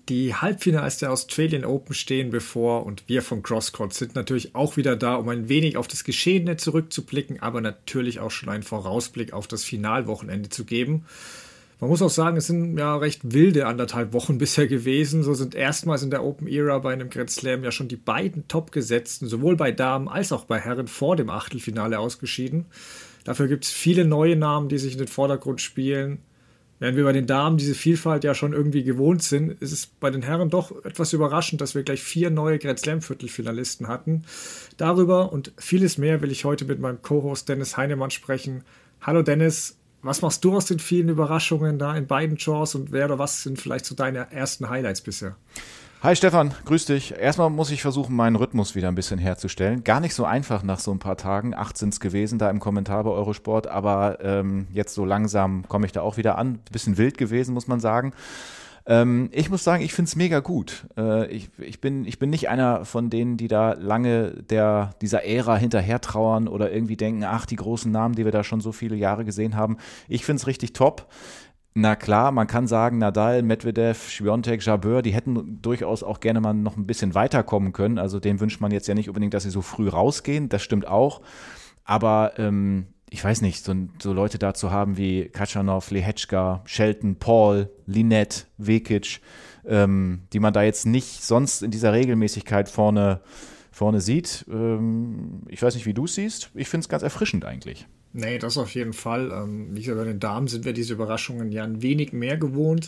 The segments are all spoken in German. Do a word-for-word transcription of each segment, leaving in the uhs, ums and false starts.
Die Halbfinals der Australian Open stehen bevor und wir von CrossCourt sind natürlich auch wieder da, um ein wenig auf das Geschehene zurückzublicken, aber natürlich auch schon einen Vorausblick auf das Finalwochenende zu geben. Man muss auch sagen, es sind ja recht wilde anderthalb Wochen bisher gewesen. So sind erstmals in der Open Era bei einem Grand Slam ja schon die beiden Topgesetzten, sowohl bei Damen als auch bei Herren, vor dem Achtelfinale ausgeschieden. Dafür gibt es viele neue Namen, die sich in den Vordergrund spielen. Während wir bei den Damen diese Vielfalt ja schon irgendwie gewohnt sind, ist es bei den Herren doch etwas überraschend, dass wir gleich vier neue Grand Slam Viertelfinalisten hatten. Darüber und vieles mehr will ich heute mit meinem Co-Host Dennis Heinemann sprechen. Hallo Dennis, was machst du aus den vielen Überraschungen da in beiden Draws und wer oder was sind vielleicht so deine ersten Highlights bisher? Hi Stefan, grüß dich. Erstmal muss ich versuchen, meinen Rhythmus wieder ein bisschen herzustellen. Gar nicht so einfach nach so ein paar Tagen. Acht sind es gewesen da im Kommentar bei Eurosport, aber ähm, jetzt so langsam komme ich da auch wieder an. Bisschen wild gewesen, muss man sagen. Ähm, ich muss sagen, ich finde es mega gut. Äh, ich, ich, bin, ich bin nicht einer von denen, die da lange der, dieser Ära hinterher trauern oder irgendwie denken, ach, die großen Namen, die wir da schon so viele Jahre gesehen haben. Ich finde es richtig top. Na klar, man kann sagen, Nadal, Medvedev, Świątek, Jabeur, die hätten durchaus auch gerne mal noch ein bisschen weiterkommen können. Also dem wünscht man jetzt ja nicht unbedingt, dass sie so früh rausgehen. Das stimmt auch. Aber ähm, ich weiß nicht, so, so Leute da zu haben wie Khachanov, Lehečka, Shelton, Paul, Linette, Vekic, ähm, die man da jetzt nicht sonst in dieser Regelmäßigkeit vorne, vorne sieht. Ähm, ich weiß nicht, wie du es siehst. Ich finde es ganz erfrischend eigentlich. Nee, das auf jeden Fall. Ähm, wie gesagt, bei den Damen sind wir diese Überraschungen ja ein wenig mehr gewohnt.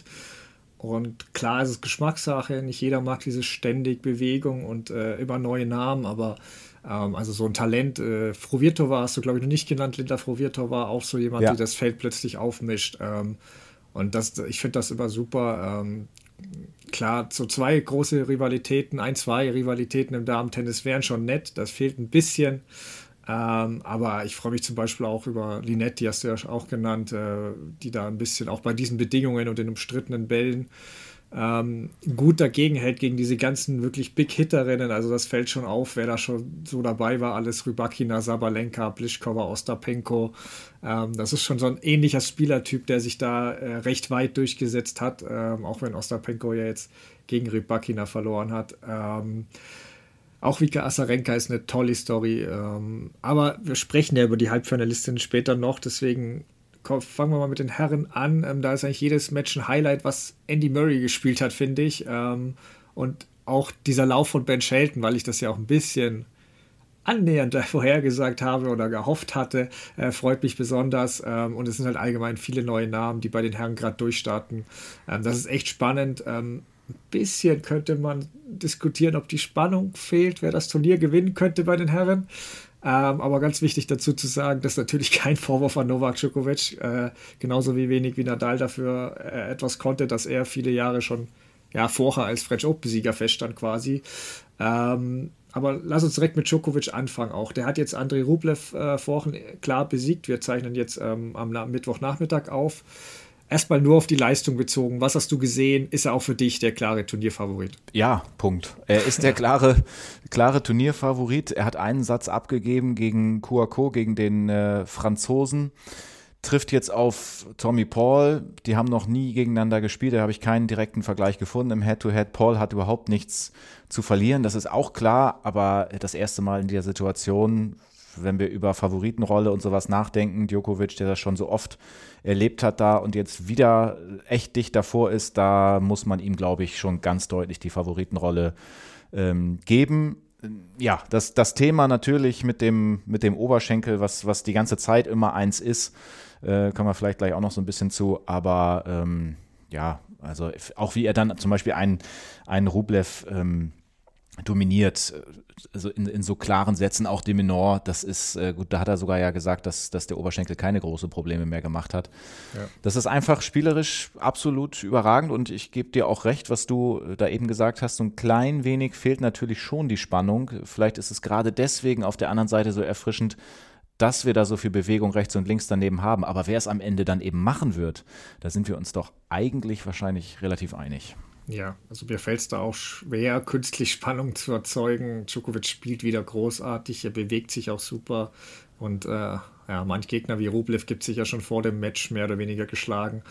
Und klar ist es Geschmackssache. Nicht jeder mag diese ständig Bewegung und äh, immer neue Namen. Aber ähm, also so ein Talent, äh, Fruhvirtova hast du, glaube ich, noch nicht genannt. Linda Fruhvirtova war auch so jemand, ja. die das Feld plötzlich aufmischt. Ähm, und das, ich finde das immer super. Ähm, klar, so zwei große Rivalitäten, ein, zwei Rivalitäten im Damen-Tennis wären schon nett. Das fehlt ein bisschen. Ähm, aber ich freue mich zum Beispiel auch über Linette, die hast du ja auch genannt, äh, die da ein bisschen auch bei diesen Bedingungen und den umstrittenen Bällen ähm, gut dagegen hält gegen diese ganzen wirklich Big-Hitterinnen. Also das fällt schon auf, wer da schon so dabei war. Alles Rybakina, Sabalenka, Pliskova, Ostapenko. Ähm, das ist schon so ein ähnlicher Spielertyp, der sich da äh, recht weit durchgesetzt hat, ähm, auch wenn Ostapenko ja jetzt gegen Rybakina verloren hat. Ähm, Auch Vika Azarenka ist eine tolle Story. Ähm, aber wir sprechen ja über die Halbfinalistinnen später noch. Deswegen fangen wir mal mit den Herren an. Ähm, da ist eigentlich jedes Match ein Highlight, was Andy Murray gespielt hat, finde ich. Ähm, und auch dieser Lauf von Ben Shelton, weil ich das ja auch ein bisschen annähernd vorhergesagt habe oder gehofft hatte, äh, freut mich besonders. Ähm, und es sind halt allgemein viele neue Namen, die bei den Herren gerade durchstarten. Ähm, das ist echt spannend. Ähm, Ein bisschen könnte man diskutieren, ob die Spannung fehlt, wer das Turnier gewinnen könnte bei den Herren. Ähm, aber ganz wichtig dazu zu sagen, dass natürlich kein Vorwurf an Novak Djokovic, äh, genauso wie wenig wie Nadal dafür äh, etwas konnte, dass er viele Jahre schon ja, vorher als French Open-Sieger feststand quasi. Ähm, aber lass uns direkt mit Djokovic anfangen auch. Der hat jetzt Andrei Rublev äh, vorhin klar besiegt. Wir zeichnen jetzt ähm, am Mittwochnachmittag auf. Erstmal nur auf die Leistung bezogen. Was hast du gesehen? Ist er auch für dich der klare Turnierfavorit? Ja, Punkt. Er ist der klare, klare Turnierfavorit. Er hat einen Satz abgegeben gegen Kouakou, gegen den äh, Franzosen. Trifft jetzt auf Tommy Paul. Die haben noch nie gegeneinander gespielt. Da habe ich keinen direkten Vergleich gefunden im Head-to-Head. Paul hat überhaupt nichts zu verlieren. Das ist auch klar. Aber das erste Mal in dieser Situation, wenn wir über Favoritenrolle und sowas nachdenken, Djokovic, der das schon so oft erlebt hat da und jetzt wieder echt dicht davor ist, da muss man ihm, glaube ich, schon ganz deutlich die Favoritenrolle ähm, geben. Ja, das, das Thema natürlich mit dem, mit dem Oberschenkel, was, was die ganze Zeit immer eins ist, äh, kommen wir vielleicht gleich auch noch so ein bisschen zu, aber ähm, ja, also auch wie er dann zum Beispiel einen, einen Rublev ähm, dominiert, also in, in so klaren Sätzen, auch de Minaur, das ist, äh, gut, da hat er sogar ja gesagt, dass, dass der Oberschenkel keine großen Probleme mehr gemacht hat. Ja. Das ist einfach spielerisch absolut überragend und ich gebe dir auch recht, was du da eben gesagt hast, so ein klein wenig fehlt natürlich schon die Spannung. Vielleicht ist es gerade deswegen auf der anderen Seite so erfrischend, dass wir da so viel Bewegung rechts und links daneben haben. Aber wer es am Ende dann eben machen wird, da sind wir uns doch eigentlich wahrscheinlich relativ einig. Ja, also mir fällt es da auch schwer, künstlich Spannung zu erzeugen. Djokovic spielt wieder großartig, er bewegt sich auch super und äh, ja, manch Gegner wie Rublev gibt sich ja schon vor dem Match mehr oder weniger geschlagen.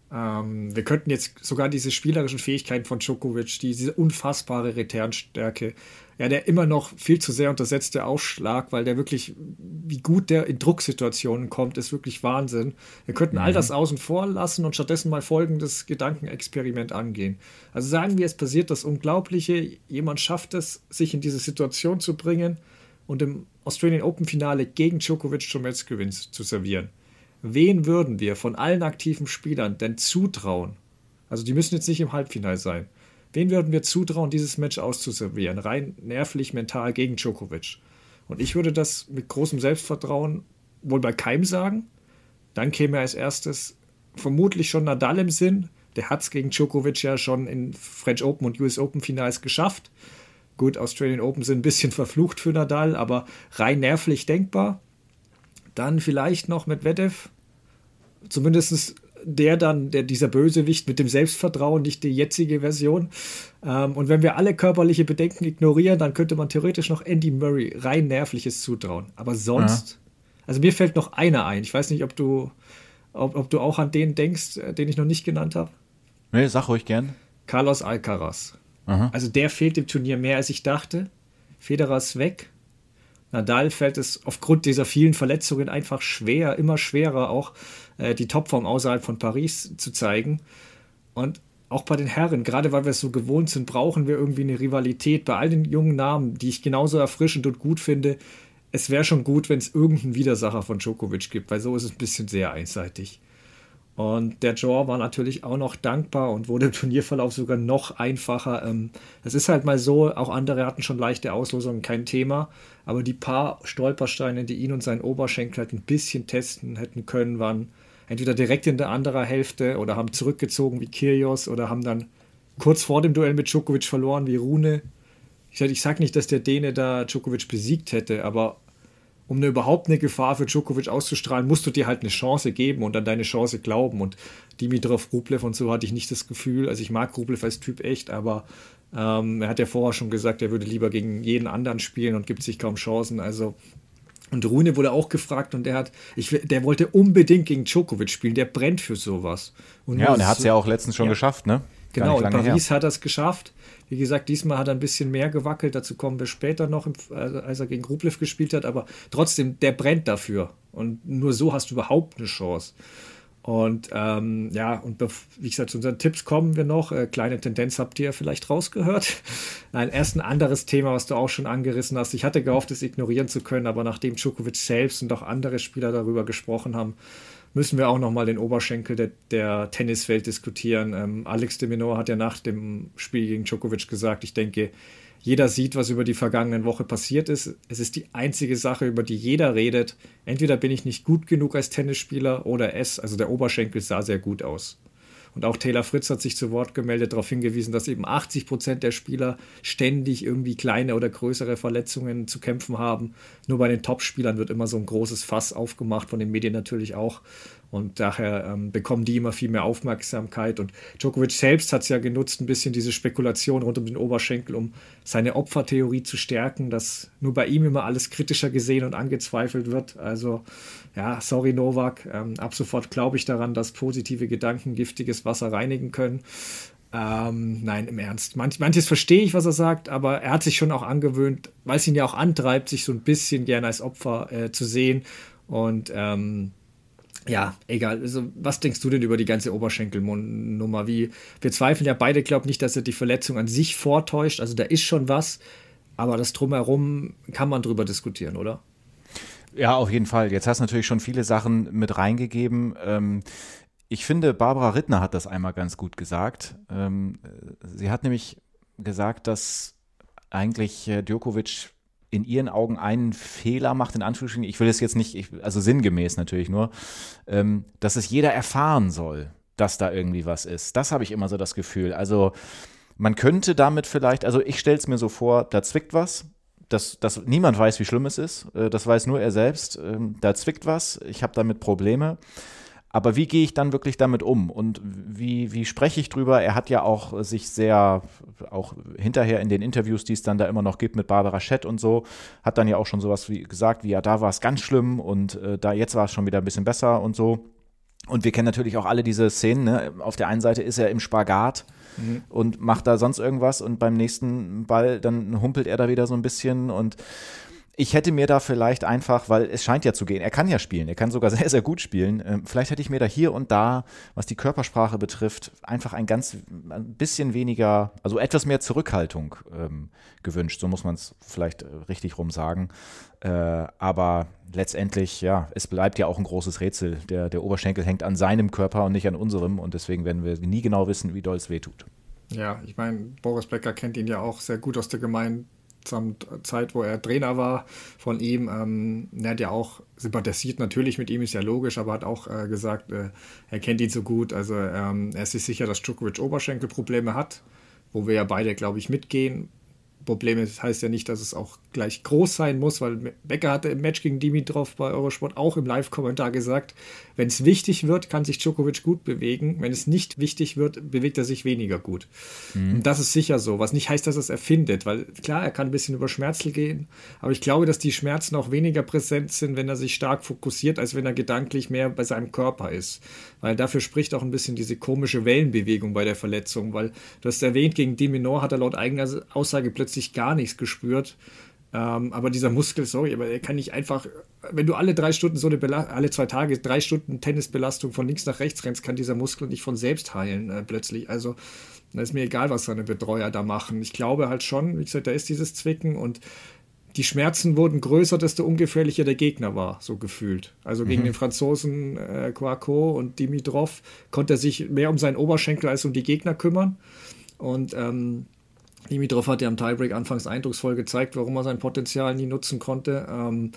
Ähm, wir könnten jetzt sogar diese spielerischen Fähigkeiten von Djokovic, diese unfassbare Returnstärke, ja, der immer noch viel zu sehr untersetzte Aufschlag, weil der wirklich, wie gut der in Drucksituationen kommt, ist wirklich Wahnsinn. Wir könnten mhm. all das außen vor lassen und stattdessen mal folgendes Gedankenexperiment angehen. Also sagen wir, es passiert das Unglaubliche, jemand schafft es, sich in diese Situation zu bringen und im Australian Open Finale gegen Djokovic zum Matchgewinn zu servieren. Wen würden wir von allen aktiven Spielern denn zutrauen? Also die müssen jetzt nicht im Halbfinale sein. Wen würden wir zutrauen, dieses Match auszuservieren? Rein nervlich, mental gegen Djokovic. Und ich würde das mit großem Selbstvertrauen wohl bei keinem sagen. Dann käme als erstes vermutlich schon Nadal im Sinn. Der hat es gegen Djokovic ja schon in French Open und U S Open Finals geschafft. Gut, Australian Open sind ein bisschen verflucht für Nadal, aber rein nervlich denkbar. Dann vielleicht noch Medvedev. Zumindest der dann, der, dieser Bösewicht mit dem Selbstvertrauen, nicht die jetzige Version. Ähm, und wenn wir alle körperliche Bedenken ignorieren, dann könnte man theoretisch noch Andy Murray rein Nervliches zutrauen. Aber sonst, ja. also mir fällt noch einer ein. Ich weiß nicht, ob du, ob, ob du auch an den denkst, den ich noch nicht genannt habe. Nee, sag ruhig gern. Carlos Alcaraz. Aha. Also der fehlt im Turnier mehr, als ich dachte. Federer ist weg. Nadal fällt es aufgrund dieser vielen Verletzungen einfach schwer, immer schwerer auch äh, die Topform außerhalb von Paris zu zeigen. Und auch bei den Herren, gerade weil wir es so gewohnt sind, brauchen wir irgendwie eine Rivalität. Bei all den jungen Namen, die ich genauso erfrischend und gut finde, es wäre schon gut, wenn es irgendeinen Widersacher von Djokovic gibt, weil so ist es ein bisschen sehr einseitig. Und der Draw war natürlich auch noch dankbar und wurde im Turnierverlauf sogar noch einfacher. Es ist halt mal so, auch andere hatten schon leichte Auslosungen, kein Thema. Aber die paar Stolpersteine, die ihn und seinen Oberschenkel halt ein bisschen testen hätten können, waren entweder direkt in der anderen Hälfte oder haben zurückgezogen wie Kyrgios oder haben dann kurz vor dem Duell mit Djokovic verloren wie Rune. Ich sage ich sag nicht, dass der Däne da Djokovic besiegt hätte, aber um eine, überhaupt eine Gefahr für Djokovic auszustrahlen, musst du dir halt eine Chance geben und an deine Chance glauben. Und Dimitrov, Rublev und so hatte ich nicht das Gefühl. Also ich mag Rublev als Typ echt, aber ähm, er hat ja vorher schon gesagt, er würde lieber gegen jeden anderen spielen und gibt sich kaum Chancen. Also und Rune wurde auch gefragt und der hat, ich, der wollte unbedingt gegen Djokovic spielen. Der brennt für sowas. Und ja, und er hat es ja auch letztens schon ja. geschafft, ne? Genau, in Paris her. hat er es geschafft. Wie gesagt, diesmal hat er ein bisschen mehr gewackelt. Dazu kommen wir später noch, als er gegen Rublev gespielt hat. Aber trotzdem, der brennt dafür. Und nur so hast du überhaupt eine Chance. Und ähm, ja, und wie gesagt, zu unseren Tipps kommen wir noch. Äh, kleine Tendenz habt ihr vielleicht rausgehört. Nein, erst ein anderes Thema, was du auch schon angerissen hast. Ich hatte gehofft, es ignorieren zu können, aber nachdem Djokovic selbst und auch andere Spieler darüber gesprochen haben, müssen wir auch nochmal den Oberschenkel der, der Tenniswelt diskutieren. Ähm, Alex de Minaur hat ja nach dem Spiel gegen Djokovic gesagt, ich denke, jeder sieht, was über die vergangenen Woche passiert ist. Es ist die einzige Sache, über die jeder redet. Entweder bin ich nicht gut genug als Tennisspieler oder es, also der Oberschenkel sah sehr gut aus. Und auch Taylor Fritz hat sich zu Wort gemeldet, darauf hingewiesen, dass eben achtzig Prozent der Spieler ständig irgendwie kleine oder größere Verletzungen zu kämpfen haben. Nur bei den Top-Spielern wird immer so ein großes Fass aufgemacht, von den Medien natürlich auch. Und daher ähm, bekommen die immer viel mehr Aufmerksamkeit. Und Djokovic selbst hat es ja genutzt, ein bisschen diese Spekulation rund um den Oberschenkel, um seine Opfertheorie zu stärken, dass nur bei ihm immer alles kritischer gesehen und angezweifelt wird. Also ja, sorry Novak, ähm, ab sofort glaube ich daran, dass positive Gedanken giftiges Wasser reinigen können. Ähm, nein, im Ernst. Manch, manches verstehe ich, was er sagt, aber er hat sich schon auch angewöhnt, weil es ihn ja auch antreibt, sich so ein bisschen gerne als Opfer äh, zu sehen. Und ähm, ja, egal. Also, was denkst du denn über die ganze Oberschenkelnummer? Wie, wir zweifeln ja beide, glaube ich, nicht, dass er die Verletzung an sich vortäuscht. Also da ist schon was, aber das Drumherum kann man drüber diskutieren, oder? Ja, auf jeden Fall. Jetzt hast du natürlich schon viele Sachen mit reingegeben. Ähm, ich finde, Barbara Rittner hat das einmal ganz gut gesagt. Ähm, sie hat nämlich gesagt, dass eigentlich äh, Djokovic in ihren Augen einen Fehler macht, in Anführungsstrichen, ich will es jetzt nicht, ich, also sinngemäß natürlich nur, ähm, dass es jeder erfahren soll, dass da irgendwie was ist. Das habe ich immer so das Gefühl. Also man könnte damit vielleicht, also ich stelle es mir so vor, da zwickt was, dass, dass niemand weiß, wie schlimm es ist, äh, das weiß nur er selbst, ähm, da zwickt was, ich habe damit Probleme. Aber wie gehe ich dann wirklich damit um und wie, wie spreche ich drüber? Er hat ja auch sich sehr, auch hinterher in den Interviews, die es dann da immer noch gibt mit Barbara Schett und so, hat dann ja auch schon sowas wie gesagt, wie ja, da war es ganz schlimm und äh, da jetzt war es schon wieder ein bisschen besser und so. Und wir kennen natürlich auch alle diese Szenen, ne? Auf der einen Seite ist er im Spagat mhm. und macht da sonst irgendwas und beim nächsten Ball, dann humpelt er da wieder so ein bisschen und ich hätte mir da vielleicht einfach, weil es scheint ja zu gehen, er kann ja spielen, er kann sogar sehr, sehr gut spielen, ähm, vielleicht hätte ich mir da hier und da, was die Körpersprache betrifft, einfach ein ganz, ein bisschen weniger, also etwas mehr Zurückhaltung ähm, gewünscht, so muss man es vielleicht äh, richtig rum sagen. Äh, aber letztendlich, ja, es bleibt ja auch ein großes Rätsel. Der, der Oberschenkel hängt an seinem Körper und nicht an unserem und deswegen werden wir nie genau wissen, wie doll es wehtut. Ja, ich meine, Boris Becker kennt ihn ja auch sehr gut aus der gemeinsamen Zeit, wo er Trainer war von ihm. Ähm, er hat ja auch sympathisiert natürlich mit ihm, ist ja logisch, aber hat auch äh, gesagt, äh, er kennt ihn so gut. Also ähm, er ist sich sicher, dass Djokovic Oberschenkelprobleme hat, wo wir ja beide, glaube ich, mitgehen. Probleme, das heißt ja nicht, dass es auch gleich groß sein muss, weil Becker hatte im Match gegen Dimitrov bei Eurosport auch im Live-Kommentar gesagt, wenn es wichtig wird, kann sich Djokovic gut bewegen. Wenn es nicht wichtig wird, bewegt er sich weniger gut. Mhm. Und das ist sicher so, was nicht heißt, dass er es erfindet, weil klar, er kann ein bisschen über Schmerzen gehen, aber ich glaube, dass die Schmerzen auch weniger präsent sind, wenn er sich stark fokussiert, als wenn er gedanklich mehr bei seinem Körper ist. Weil dafür spricht auch ein bisschen diese komische Wellenbewegung bei der Verletzung, weil du hast erwähnt, gegen de Minaur hat er laut eigener Aussage plötzlich gar nichts gespürt. Ähm, aber dieser Muskel, sorry, aber der kann nicht einfach, wenn du alle drei Stunden so eine Bela- alle zwei Tage drei Stunden Tennisbelastung von links nach rechts rennst, kann dieser Muskel nicht von selbst heilen äh, plötzlich. Also da ist mir egal, was seine Betreuer da machen. Ich glaube halt schon, wie gesagt, da ist dieses Zwicken und die Schmerzen wurden größer, desto ungefährlicher der Gegner war, so gefühlt. Also gegen mhm. den Franzosen äh, Kouakou und Dimitrov konnte er sich mehr um seinen Oberschenkel als um die Gegner kümmern. Und ähm, Dimitrov hat ja am Tiebreak anfangs eindrucksvoll gezeigt, warum er sein Potenzial nie nutzen konnte. Ähm,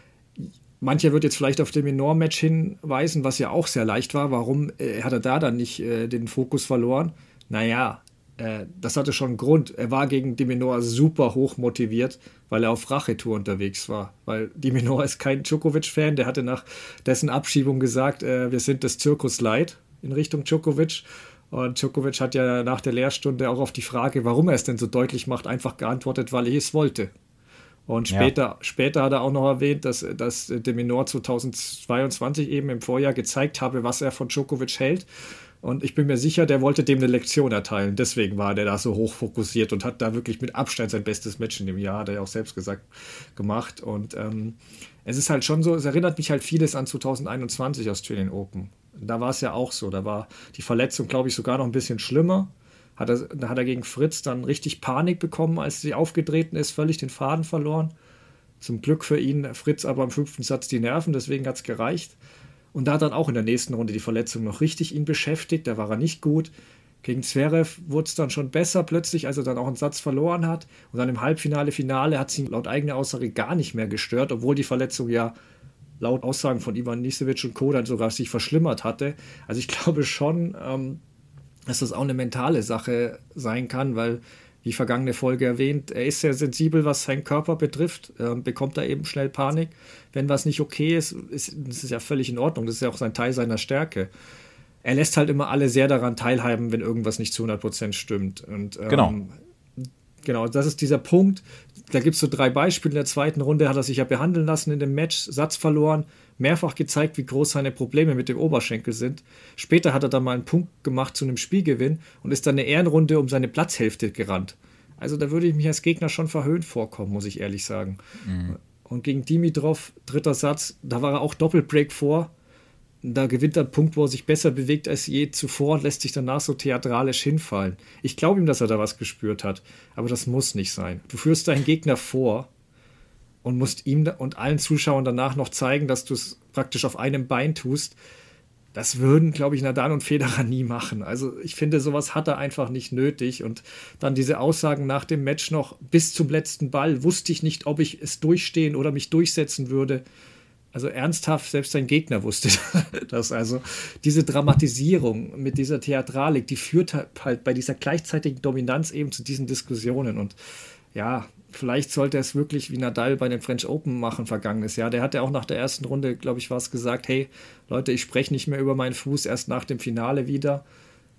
mancher wird jetzt vielleicht auf dem Enorm-Match hinweisen, was ja auch sehr leicht war. Warum äh, hat er da dann nicht äh, den Fokus verloren? Naja, äh, das hatte schon einen Grund. Er war gegen de Minaur super hoch motiviert, weil er auf Rachetour unterwegs war. Weil de Minaur ist kein Djokovic-Fan. Der hatte nach dessen Abschiebung gesagt, äh, wir sind des Zirkus leid in Richtung Djokovic. Und Djokovic hat ja nach der Lehrstunde auch auf die Frage, warum er es denn so deutlich macht, einfach geantwortet, weil ich es wollte. Und später, ja. später hat er auch noch erwähnt, dass, dass de Minaur zweitausendzweiundzwanzig eben im Vorjahr gezeigt habe, was er von Djokovic hält. Und ich bin mir sicher, der wollte dem eine Lektion erteilen. Deswegen war der da so hoch fokussiert und hat da wirklich mit Abstand sein bestes Match in dem Jahr, hat er ja auch selbst gesagt, gemacht. Und ähm, es ist halt schon so, es erinnert mich halt vieles an zweitausendeinundzwanzig Australian Open. Da war es ja auch so. Da war die Verletzung, glaube ich, sogar noch ein bisschen schlimmer. Hat er, da hat er gegen Fritz dann richtig Panik bekommen, als sie aufgetreten ist, völlig den Faden verloren. Zum Glück für ihn, Fritz aber im fünften Satz die Nerven, deswegen hat es gereicht. Und da hat dann auch in der nächsten Runde die Verletzung noch richtig ihn beschäftigt. Da war er nicht gut. Gegen Zverev wurde es dann schon besser plötzlich, als er dann auch einen Satz verloren hat. Und dann im Halbfinale, Finale hat es ihn laut eigener Aussage gar nicht mehr gestört, obwohl die Verletzung ja laut Aussagen von Ivan Nisewitsch und Co. dann sogar sich verschlimmert hatte. Also ich glaube schon, ähm, dass das auch eine mentale Sache sein kann, weil, wie vergangene Folge erwähnt, er ist sehr sensibel, was seinen Körper betrifft, ähm, bekommt da eben schnell Panik. Wenn was nicht okay ist, ist das ist ja völlig in Ordnung, das ist ja auch ein Teil seiner Stärke. Er lässt halt immer alle sehr daran teilhaben, wenn irgendwas nicht zu hundert Prozent stimmt. Und, ähm, genau. Genau, das ist dieser Punkt. Da gibt es so drei Beispiele. In der zweiten Runde hat er sich ja behandeln lassen in dem Match, Satz verloren, mehrfach gezeigt, wie groß seine Probleme mit dem Oberschenkel sind. Später hat er dann mal einen Punkt gemacht zu einem Spielgewinn und ist dann eine Ehrenrunde um seine Platzhälfte gerannt. Also da würde ich mich als Gegner schon verhöhnt vorkommen, muss ich ehrlich sagen. Mhm. Und gegen Dimitrov, dritter Satz, da war er auch Doppelbreak vor. Da gewinnt er einen Punkt, wo er sich besser bewegt als je zuvor und lässt sich danach so theatralisch hinfallen. Ich glaube ihm, dass er da was gespürt hat, aber das muss nicht sein. Du führst deinen Gegner vor und musst ihm und allen Zuschauern danach noch zeigen, dass du es praktisch auf einem Bein tust. Das würden, glaube ich, Nadal und Federer nie machen. Also ich finde, sowas hat er einfach nicht nötig. Und dann diese Aussagen nach dem Match noch, bis zum letzten Ball wusste ich nicht, ob ich es durchstehen oder mich durchsetzen würde. Also ernsthaft, selbst sein Gegner wusste das. Also diese Dramatisierung mit dieser Theatralik, die führt halt bei dieser gleichzeitigen Dominanz eben zu diesen Diskussionen. Und ja, vielleicht sollte er es wirklich wie Nadal bei den French Open machen vergangenes Jahr. Der hat ja auch nach der ersten Runde, glaube ich, was gesagt, hey Leute, ich spreche nicht mehr über meinen Fuß, erst nach dem Finale wieder.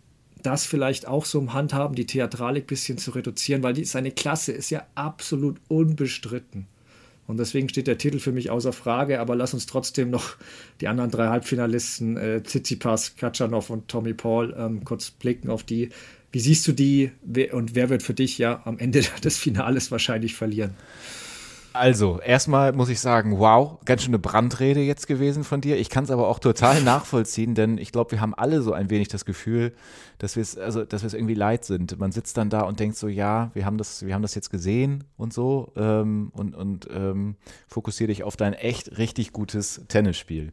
Das vielleicht auch so im Handhaben, die Theatralik ein bisschen zu reduzieren, weil die, seine Klasse ist ja absolut unbestritten. Und deswegen steht der Titel für mich außer Frage, aber lass uns trotzdem noch die anderen drei Halbfinalisten, äh, Tsitsipas, Khachanov und Tommy Paul, ähm, kurz blicken auf die. Wie siehst du die und wer wird für dich ja am Ende des Finales wahrscheinlich verlieren? Also, erstmal muss ich sagen, wow, ganz schöne Brandrede jetzt gewesen von dir. Ich kann es aber auch total nachvollziehen, denn ich glaube, wir haben alle so ein wenig das Gefühl, dass wir es, also, dass wir es irgendwie leid sind. Man sitzt dann da und denkt so, ja, wir haben das, wir haben das jetzt gesehen und so ähm, und, und ähm, fokussiere dich auf dein echt richtig gutes Tennisspiel.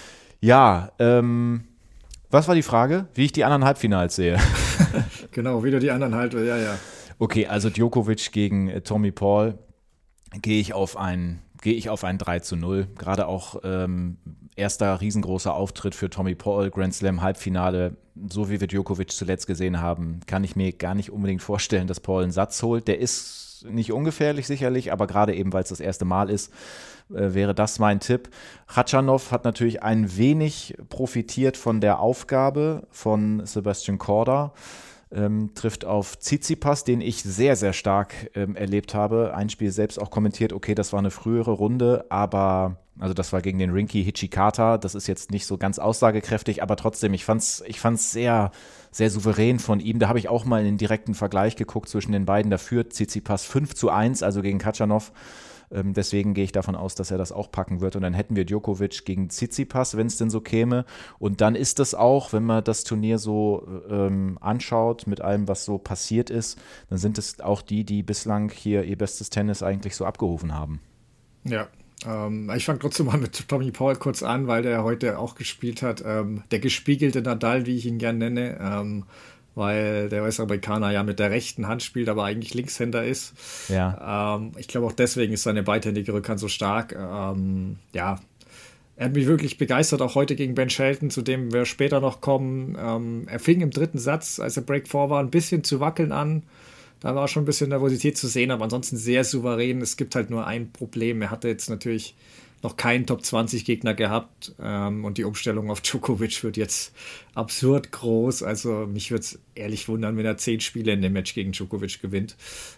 Ja, ähm, was war die Frage? Wie ich die anderen Halbfinals sehe. Genau, wieder die anderen halt, ja, ja. Okay, also Djokovic gegen äh, Tommy Paul. Gehe ich auf ein, gehe ich auf ein drei zu null. Gerade auch ähm, erster riesengroßer Auftritt für Tommy Paul, Grand Slam Halbfinale. So wie wir Djokovic zuletzt gesehen haben, kann ich mir gar nicht unbedingt vorstellen, dass Paul einen Satz holt. Der ist nicht ungefährlich sicherlich, aber gerade eben, weil es das erste Mal ist, äh, wäre das mein Tipp. Khachanov hat natürlich ein wenig profitiert von der Aufgabe von Sebastian Korda. Ähm, trifft auf Tsitsipas, den ich sehr, sehr stark ähm, erlebt habe. Ein Spiel selbst auch kommentiert, okay, das war eine frühere Runde, aber, also das war gegen den Rinky Hichikata, das ist jetzt nicht so ganz aussagekräftig, aber trotzdem, ich fand's, ich fand's sehr, sehr souverän von ihm. Da habe ich auch mal in den direkten Vergleich geguckt zwischen den beiden. Da führt Tsitsipas fünf zu eins, also gegen Khachanov. Ähm, deswegen gehe ich davon aus, dass er das auch packen wird. Und dann hätten wir Djokovic gegen Tsitsipas, wenn es denn so käme. Und dann ist es auch, wenn man das Turnier so ähm, anschaut, mit allem, was so passiert ist, dann sind es auch die, die bislang hier ihr bestes Tennis eigentlich so abgerufen haben. Ja, ähm, ich fange trotzdem mal mit Tommy Paul kurz an, weil der heute auch gespielt hat. Ähm, der gespiegelte Nadal, wie ich ihn gerne nenne, ähm, weil der US-Amerikaner ja mit der rechten Hand spielt, aber eigentlich Linkshänder ist. Ja. Ähm, ich glaube, auch deswegen ist seine beidhändige Rückhand so stark. Ähm, ja, er hat mich wirklich begeistert, auch heute gegen Ben Shelton, zu dem wir später noch kommen. Ähm, er fing im dritten Satz, als er Break vier war, ein bisschen zu wackeln an. Da war schon ein bisschen Nervosität zu sehen, aber ansonsten sehr souverän. Es gibt halt nur ein Problem. Er hatte jetzt natürlich noch keinen Top zwanzig Gegner gehabt ähm, und die Umstellung auf Djokovic wird jetzt absurd groß. Also mich würde es ehrlich wundern, wenn er zehn Spiele in dem Match gegen Djokovic gewinnt.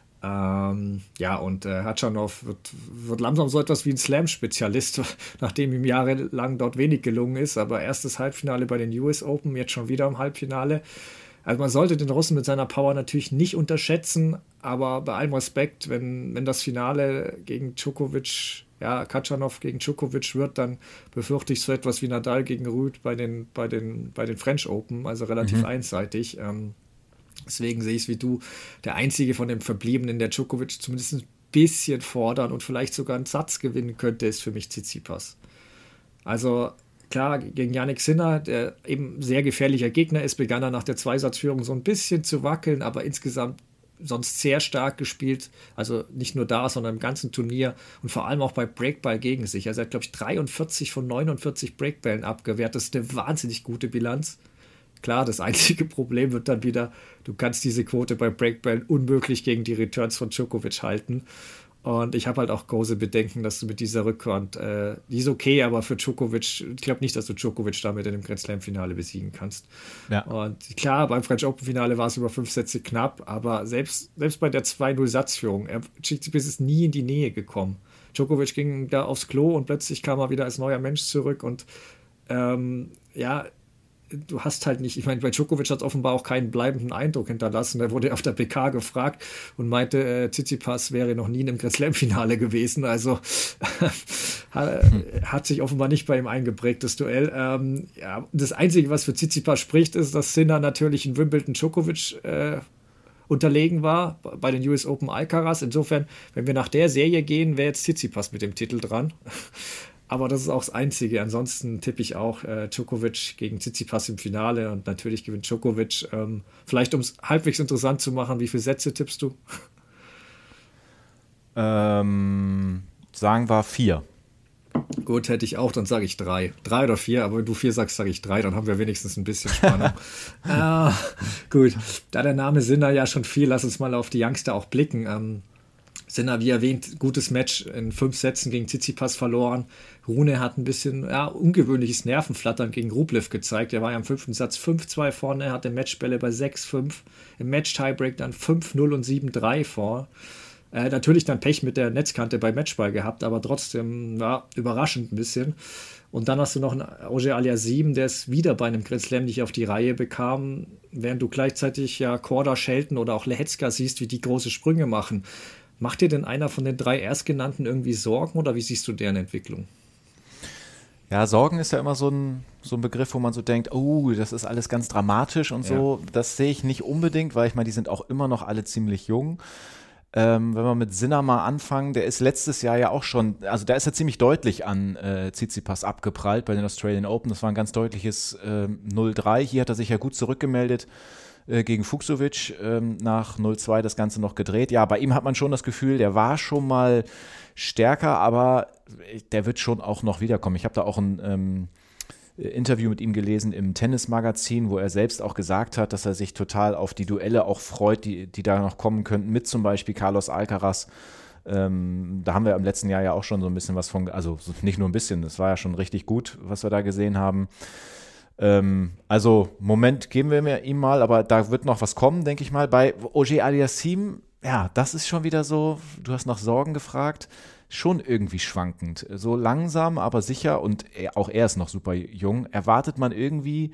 Ähm, ja, und äh, Khachanov wird, wird langsam so etwas wie ein Slam-Spezialist, nachdem ihm jahrelang dort wenig gelungen ist. Aber erstes Halbfinale bei den U S Open, jetzt schon wieder im Halbfinale. Also man sollte den Russen mit seiner Power natürlich nicht unterschätzen, aber bei allem Respekt, wenn, wenn das Finale gegen Djokovic, ja, Khachanov gegen Djokovic wird, dann befürchte ich so etwas wie Nadal gegen Ruud bei den, bei den, bei den French Open, also relativ mhm. einseitig. Ähm, deswegen sehe ich es wie du, der einzige von den Verbliebenen, der Djokovic zumindest ein bisschen fordern und vielleicht sogar einen Satz gewinnen könnte, ist für mich Tsitsipas. Also klar, gegen Jannik Sinner, der eben sehr gefährlicher Gegner ist, begann er nach der Zweisatzführung so ein bisschen zu wackeln, aber insgesamt sonst sehr stark gespielt, also nicht nur da, sondern im ganzen Turnier und vor allem auch bei Breakball gegen sich. Also er hat, glaube ich, dreiundvierzig von neunundvierzig Breakballen abgewehrt. Das ist eine wahnsinnig gute Bilanz. Klar, das einzige Problem wird dann wieder, du kannst diese Quote bei Breakballen unmöglich gegen die Returns von Djokovic halten. Und ich habe halt auch große Bedenken, dass du mit dieser Rückhand, äh, die ist okay, aber für Djokovic, ich glaube nicht, dass du Djokovic damit in dem Grand Slam-Finale besiegen kannst. Ja. Und klar, beim French Open-Finale war es über fünf Sätze knapp, aber selbst, selbst bei der zwei null Satzführung, er ist nie in die Nähe gekommen. Djokovic ging da aufs Klo und plötzlich kam er wieder als neuer Mensch zurück und ähm, ja, du hast halt nicht, ich meine, bei Djokovic hat es offenbar auch keinen bleibenden Eindruck hinterlassen. Er wurde auf der P K gefragt und meinte, äh, Tsitsipas wäre noch nie in einem Grand Slam-Finale gewesen. Also hat sich offenbar nicht bei ihm eingeprägt, das Duell. Ähm, ja, das Einzige, was für Tsitsipas spricht, ist, dass Sinner natürlich in Wimbledon Djokovic äh, unterlegen war, bei den U S Open Alcaraz. Insofern, wenn wir nach der Serie gehen, wäre jetzt Tsitsipas mit dem Titel dran. Aber das ist auch das Einzige. Ansonsten tippe ich auch äh, Djokovic gegen Tsitsipas im Finale und natürlich gewinnt Djokovic. Ähm, vielleicht, um es halbwegs interessant zu machen, wie viele Sätze tippst du? Ähm, sagen wir vier. Gut, hätte ich auch, dann sage ich drei. Drei oder vier, aber wenn du vier sagst, sage ich drei, dann haben wir wenigstens ein bisschen Spannung. ah, gut, da der Name Sinner ja schon viel, lass uns mal auf die Youngster auch blicken. Ähm, Sinner, wie erwähnt, gutes Match in fünf Sätzen gegen Tsitsipas verloren. Rune hat ein bisschen ja, ungewöhnliches Nervenflattern gegen Rublev gezeigt. Er war ja im fünften Satz fünf zwei vorne, hatte Matchbälle bei sechs fünf. Im Match-Tiebreak dann fünf null und sieben drei vor. Äh, natürlich dann Pech mit der Netzkante bei Matchball gehabt, aber trotzdem, ja, überraschend ein bisschen. Und dann hast du noch einen Auger Aliassime, der es wieder bei einem Grand Slam nicht auf die Reihe bekam, während du gleichzeitig ja Korda, Shelton oder auch Lehecka siehst, wie die große Sprünge machen. Macht dir denn einer von den drei Erstgenannten irgendwie Sorgen oder wie siehst du deren Entwicklung? Ja, Sorgen ist ja immer so ein, so ein Begriff, wo man so denkt, oh, das ist alles ganz dramatisch und so. Ja. Das sehe ich nicht unbedingt, weil ich meine, die sind auch immer noch alle ziemlich jung. Ähm, wenn wir mit Sinner mal anfangen, der ist letztes Jahr ja auch schon, also da ist er ziemlich deutlich an äh, Tsitsipas abgeprallt bei den Australian Open. Das war ein ganz deutliches äh, null drei. Hier hat er sich ja gut zurückgemeldet äh, gegen Fucsovics, äh, nach null zwei das Ganze noch gedreht. Ja, bei ihm hat man schon das Gefühl, der war schon mal stärker, aber der wird schon auch noch wiederkommen. Ich habe da auch ein ähm, Interview mit ihm gelesen im Tennismagazin, wo er selbst auch gesagt hat, dass er sich total auf die Duelle auch freut, die, die da noch kommen könnten, mit zum Beispiel Carlos Alcaraz. Ähm, da haben wir im letzten Jahr ja auch schon so ein bisschen was von, also nicht nur ein bisschen, das war ja schon richtig gut, was wir da gesehen haben. Ähm, also Moment geben wir ihm mal, aber da wird noch was kommen, denke ich mal. Bei Auger Aliassime, ja, das ist schon wieder so, du hast nach Sorgen gefragt, schon irgendwie schwankend. So langsam, aber sicher und er, auch er ist noch super jung. Erwartet man irgendwie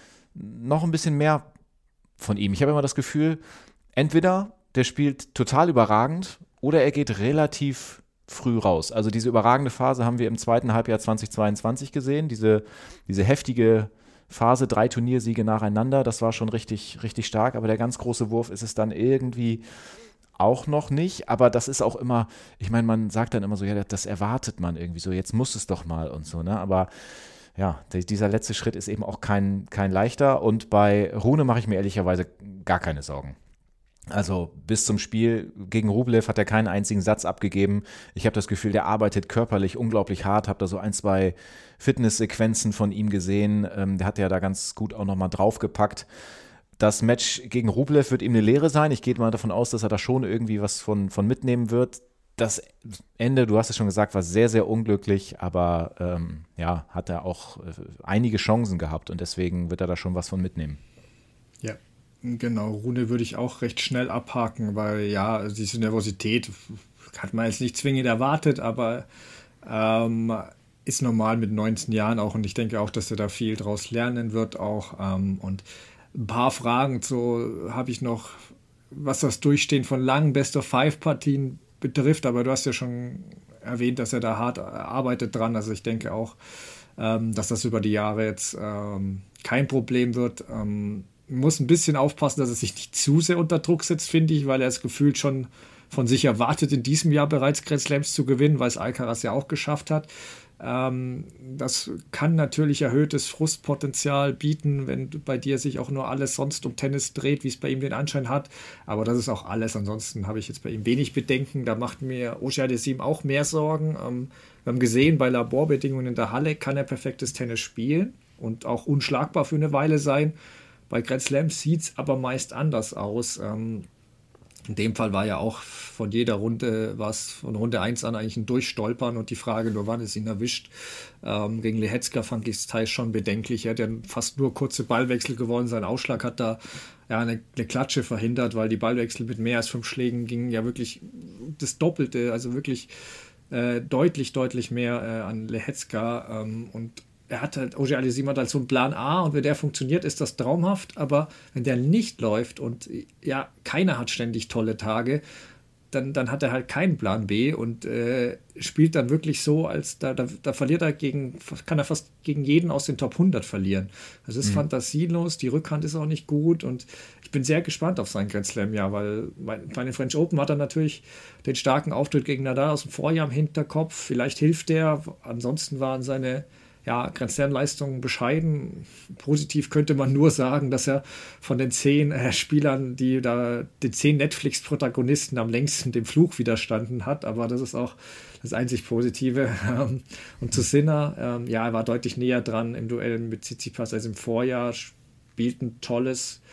noch ein bisschen mehr von ihm. Ich habe immer das Gefühl, entweder der spielt total überragend oder er geht relativ früh raus. Also diese überragende Phase haben wir im zweiten Halbjahr zweitausendzweiundzwanzig gesehen. Diese, diese heftige Phase, drei Turniersiege nacheinander, das war schon richtig, richtig stark. Aber der ganz große Wurf ist es dann irgendwie auch noch nicht, aber das ist auch immer, ich meine, man sagt dann immer so, ja, das erwartet man irgendwie so, jetzt muss es doch mal und so, ne, aber ja, dieser letzte Schritt ist eben auch kein, kein leichter und bei Rune mache ich mir ehrlicherweise gar keine Sorgen. Also bis zum Spiel gegen Rublev hat er keinen einzigen Satz abgegeben. Ich habe das Gefühl, der arbeitet körperlich unglaublich hart, habe da so ein, zwei Fitnesssequenzen von ihm gesehen, ähm, der hat ja da ganz gut auch nochmal draufgepackt. Das Match gegen Rublev wird ihm eine Lehre sein. Ich gehe mal davon aus, dass er da schon irgendwie was von, von mitnehmen wird. Das Ende, du hast es schon gesagt, war sehr, sehr unglücklich, aber ähm, ja, hat er auch äh, einige Chancen gehabt und deswegen wird er da schon was von mitnehmen. Ja, genau. Rune würde ich auch recht schnell abhaken, weil ja, diese Nervosität hat man jetzt nicht zwingend erwartet, aber ähm, ist normal mit neunzehn Jahren auch und ich denke auch, dass er da viel draus lernen wird auch ähm, und ein paar Fragen so habe ich noch, was das Durchstehen von langen Best-of-Five-Partien betrifft, aber du hast ja schon erwähnt, dass er da hart arbeitet dran, also ich denke auch, ähm, dass das über die Jahre jetzt ähm, kein Problem wird. Ähm, muss ein bisschen aufpassen, dass er sich nicht zu sehr unter Druck setzt, finde ich, weil er es gefühlt schon von sich erwartet, in diesem Jahr bereits Grand Slams zu gewinnen, weil es Alcaraz ja auch geschafft hat. Ähm, das kann natürlich erhöhtes Frustpotenzial bieten, wenn bei dir sich auch nur alles sonst um Tennis dreht, wie es bei ihm den Anschein hat. Aber das ist auch alles. Ansonsten habe ich jetzt bei ihm wenig Bedenken. Da macht mir Auger Aliassime auch mehr Sorgen. Ähm, wir haben gesehen, bei Laborbedingungen in der Halle kann er perfektes Tennis spielen und auch unschlagbar für eine Weile sein. Bei Grand Slams sieht es aber meist anders aus. Ähm, In dem Fall war ja auch von jeder Runde, war es von Runde eins an eigentlich ein Durchstolpern und die Frage nur, wann es ihn erwischt. Ähm, gegen Lehecka fand ich es teils schon bedenklich. Er hat ja fast nur kurze Ballwechsel gewonnen. Sein Ausschlag hat da ja eine, eine Klatsche verhindert, weil die Ballwechsel mit mehr als fünf Schlägen gingen ja wirklich das Doppelte, also wirklich äh, deutlich, deutlich mehr äh, an Lehecka. Ähm, und er hat halt, Auger Aliassime hat halt so einen Plan A und wenn der funktioniert, ist das traumhaft, aber wenn der nicht läuft und ja, keiner hat ständig tolle Tage, dann, dann hat er halt keinen Plan B und äh, spielt dann wirklich so, als da, da, da verliert er gegen, kann er fast gegen jeden aus den Top hundert verlieren. Das ist mhm. fantasielos, die Rückhand ist auch nicht gut und ich bin sehr gespannt auf sein Grand Slam-Jahr, weil bei, bei den French Open hat er natürlich den starken Auftritt gegen Nadal aus dem Vorjahr im Hinterkopf, vielleicht hilft der, ansonsten waren seine ja, Grand Slam-Leistungen bescheiden. Positiv könnte man nur sagen, dass er von den zehn äh, Spielern, die da, den zehn Netflix-Protagonisten am längsten dem Fluch widerstanden hat, aber das ist auch das einzig Positive. Und zu Sinner, ähm, ja, er war deutlich näher dran im Duell mit Tsitsipas als im Vorjahr, spielt ein tolles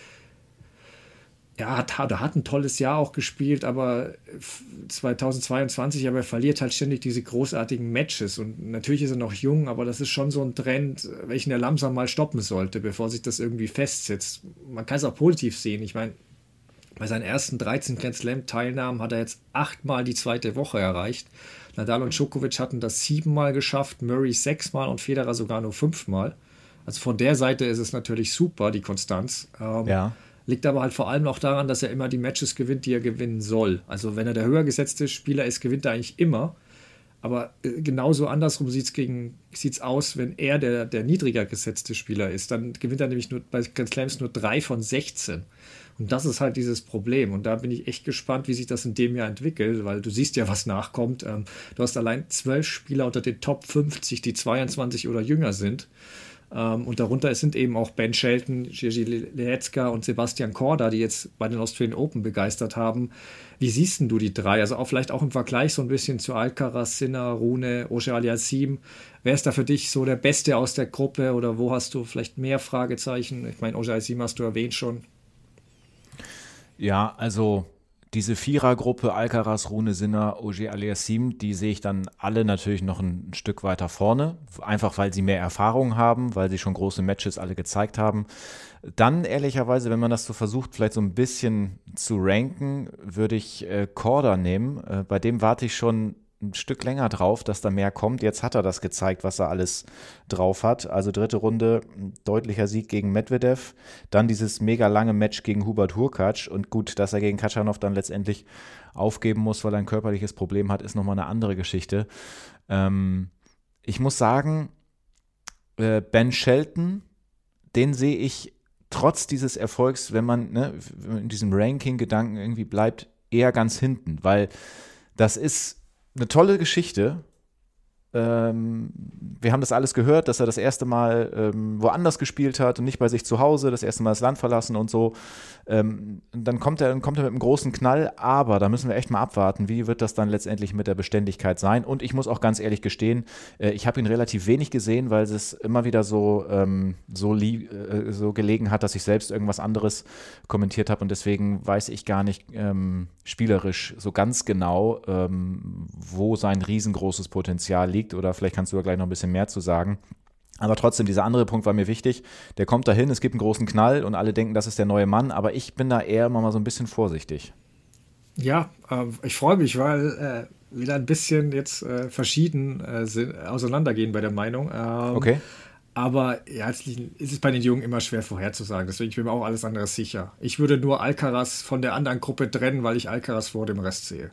Ja, hat, hat, hat ein tolles Jahr auch gespielt, aber zweitausendzweiundzwanzig, aber er verliert halt ständig diese großartigen Matches und natürlich ist er noch jung, aber das ist schon so ein Trend, welchen er langsam mal stoppen sollte, bevor sich das irgendwie festsetzt. Man kann es auch positiv sehen, ich meine, Bei seinen ersten dreizehn Grand Slam-Teilnahmen hat er jetzt achtmal die zweite Woche erreicht. Nadal und Djokovic hatten das siebenmal geschafft, Murray sechsmal und Federer sogar nur fünfmal. Also von der Seite ist es natürlich super, die Konstanz. Ähm, Ja. Liegt aber halt vor allem auch daran, dass er immer die Matches gewinnt, die er gewinnen soll. Also wenn er der höher gesetzte Spieler ist, gewinnt er eigentlich immer. Aber äh, genauso andersrum sieht es aus, wenn er der, der niedriger gesetzte Spieler ist. Dann gewinnt er nämlich nur bei Grand Slams nur drei von sechzehn. Und das ist halt dieses Problem. Und da bin ich echt gespannt, wie sich das in dem Jahr entwickelt, weil du siehst ja, was nachkommt. Ähm, du hast allein zwölf Spieler unter den Top fünfzig, die zweiundzwanzig oder jünger sind. Ähm, und darunter sind eben auch Ben Shelton, Jerzy Lehecka und Sebastian Korda, die jetzt bei den Australian Open begeistert haben. Wie siehst denn du die drei? Also auch vielleicht auch im Vergleich so ein bisschen zu Alcaraz, Sinner, Rune, Auger-Aliassime. Wer ist da für dich so der Beste aus der Gruppe oder wo hast du vielleicht mehr Fragezeichen? Ich meine, Auger-Aliassime hast du erwähnt schon. Ja, also diese Vierergruppe Alcaraz, Rune, Sinner, Auger-Aliassime, die sehe ich dann alle natürlich noch ein Stück weiter vorne, einfach weil sie mehr Erfahrung haben, weil sie schon große Matches alle gezeigt haben. Dann ehrlicherweise, wenn man das so versucht, vielleicht so ein bisschen zu ranken, würde ich äh, Korda nehmen. Äh, bei dem warte ich schon ein Stück länger drauf, dass da mehr kommt. Jetzt hat er das gezeigt, was er alles drauf hat. Also dritte Runde, deutlicher Sieg gegen Medvedev. Dann dieses mega lange Match gegen Hubert Hurkacz. Und gut, dass er gegen Khachanov dann letztendlich aufgeben muss, weil er ein körperliches Problem hat, ist nochmal eine andere Geschichte. Ähm, ich muss sagen, äh, Ben Shelton, den sehe ich trotz dieses Erfolgs, wenn man, ne, in diesem Ranking-Gedanken irgendwie bleibt, eher ganz hinten, weil das ist eine tolle Geschichte. Ähm, wir haben das alles gehört, dass er das erste Mal ähm, woanders gespielt hat und nicht bei sich zu Hause, das erste Mal das Land verlassen und so. Ähm, dann kommt er, dann kommt er mit einem großen Knall, aber da müssen wir echt mal abwarten, wie wird das dann letztendlich mit der Beständigkeit sein. Und ich muss auch ganz ehrlich gestehen, äh, ich habe ihn relativ wenig gesehen, weil es immer wieder so, ähm, so, lie- äh, so gelegen hat, dass ich selbst irgendwas anderes kommentiert habe und deswegen weiß ich gar nicht ähm, spielerisch so ganz genau, ähm, wo sein riesengroßes Potenzial liegt, oder vielleicht kannst du da gleich noch ein bisschen mehr zu sagen. Aber trotzdem, dieser andere Punkt war mir wichtig. Der kommt dahin, es gibt einen großen Knall und alle denken, das ist der neue Mann, aber ich bin da eher mal so ein bisschen vorsichtig. Ja, äh, ich freue mich, weil äh, wir da ein bisschen jetzt äh, verschieden äh, sind, auseinandergehen bei der Meinung. Ähm, Okay. Aber ja, es ist es bei den Jungen immer schwer vorherzusagen. Deswegen bin ich mir auch alles andere sicher. Ich würde nur Alcaraz von der anderen Gruppe trennen, weil ich Alcaraz vor dem Rest sehe.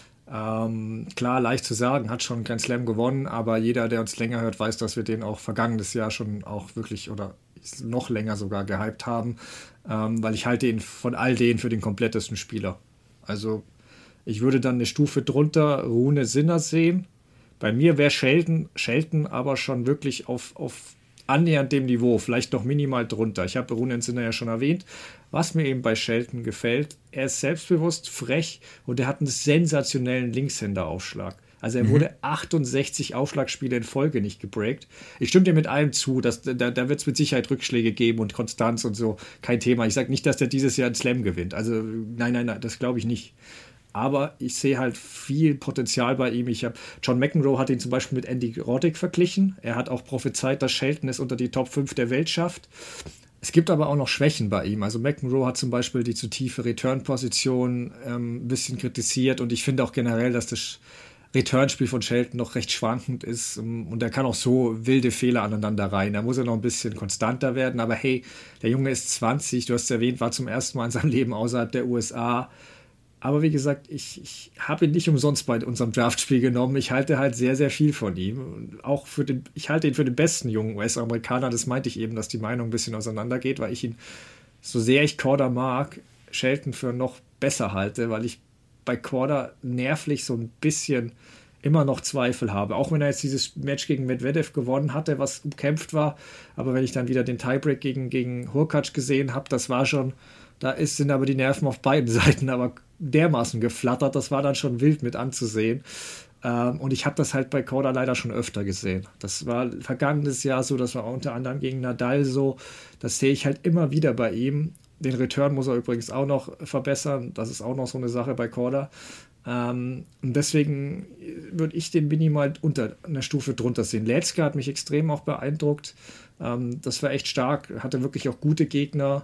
Ähm, klar, leicht zu sagen, hat schon Grand Slam gewonnen, aber jeder, der uns länger hört, weiß, dass wir den auch vergangenes Jahr schon auch wirklich oder noch länger sogar gehypt haben, ähm, weil ich halte ihn von all denen für den komplettesten Spieler. Also ich würde dann eine Stufe drunter Rune Sinner sehen. Bei mir wäre Shelton, Shelton aber schon wirklich auf, auf annähernd dem Niveau, vielleicht noch minimal drunter. Ich habe Rune Sinner ja schon erwähnt. Was mir eben bei Shelton gefällt, er ist selbstbewusst, frech und er hat einen sensationellen Linkshänderaufschlag. Also er mhm. wurde achtundsechzig Aufschlagspiele in Folge nicht gebreakt. Ich stimme dir mit allem zu, dass, da, da wird es mit Sicherheit Rückschläge geben und Konstanz und so, kein Thema. Ich sage nicht, dass der dieses Jahr einen Slam gewinnt. Also nein, nein, nein, das glaube ich nicht. Aber ich sehe halt viel Potenzial bei ihm. Ich habe John McEnroe hat ihn zum Beispiel mit Andy Roddick verglichen. Er hat auch prophezeit, dass Shelton es unter die Top fünf der Welt schafft. Es gibt aber auch noch Schwächen bei ihm. Also McEnroe hat zum Beispiel die zu tiefe Return-Position ähm, ein bisschen kritisiert und ich finde auch generell, dass das Returnspiel von Shelton noch recht schwankend ist und er kann auch so wilde Fehler aneinander rein. Da muss er noch ein bisschen konstanter werden. Aber hey, der Junge ist zwanzig, du hast es erwähnt, war zum ersten Mal in seinem Leben außerhalb der U S A. Aber wie gesagt, ich, ich habe ihn nicht umsonst bei unserem Draftspiel genommen. Ich halte halt sehr, sehr viel von ihm. Und auch für den, ich halte ihn für den besten jungen U S-Amerikaner. Das meinte ich eben, dass die Meinung ein bisschen auseinandergeht, weil ich ihn, so sehr ich Korda mag, Shelton für noch besser halte, weil ich bei Korda nervlich so ein bisschen immer noch Zweifel habe. Auch wenn er jetzt dieses Match gegen Medvedev gewonnen hatte, was umkämpft war. Aber wenn ich dann wieder den Tiebreak gegen, gegen Hurkacz gesehen habe, das war schon, da ist, sind aber die Nerven auf beiden Seiten aber dermaßen geflattert, das war dann schon wild mit anzusehen. Ähm, und ich habe das halt bei Korda leider schon öfter gesehen. Das war vergangenes Jahr so, das war unter anderem gegen Nadal so. Das sehe ich halt immer wieder bei ihm. Den Return muss er übrigens auch noch verbessern. Das ist auch noch so eine Sache bei Korda. Ähm, und deswegen würde ich den minimal unter einer Stufe drunter sehen. Lehecka hat mich extrem auch beeindruckt. Ähm, das war echt stark. Hatte wirklich auch gute Gegner.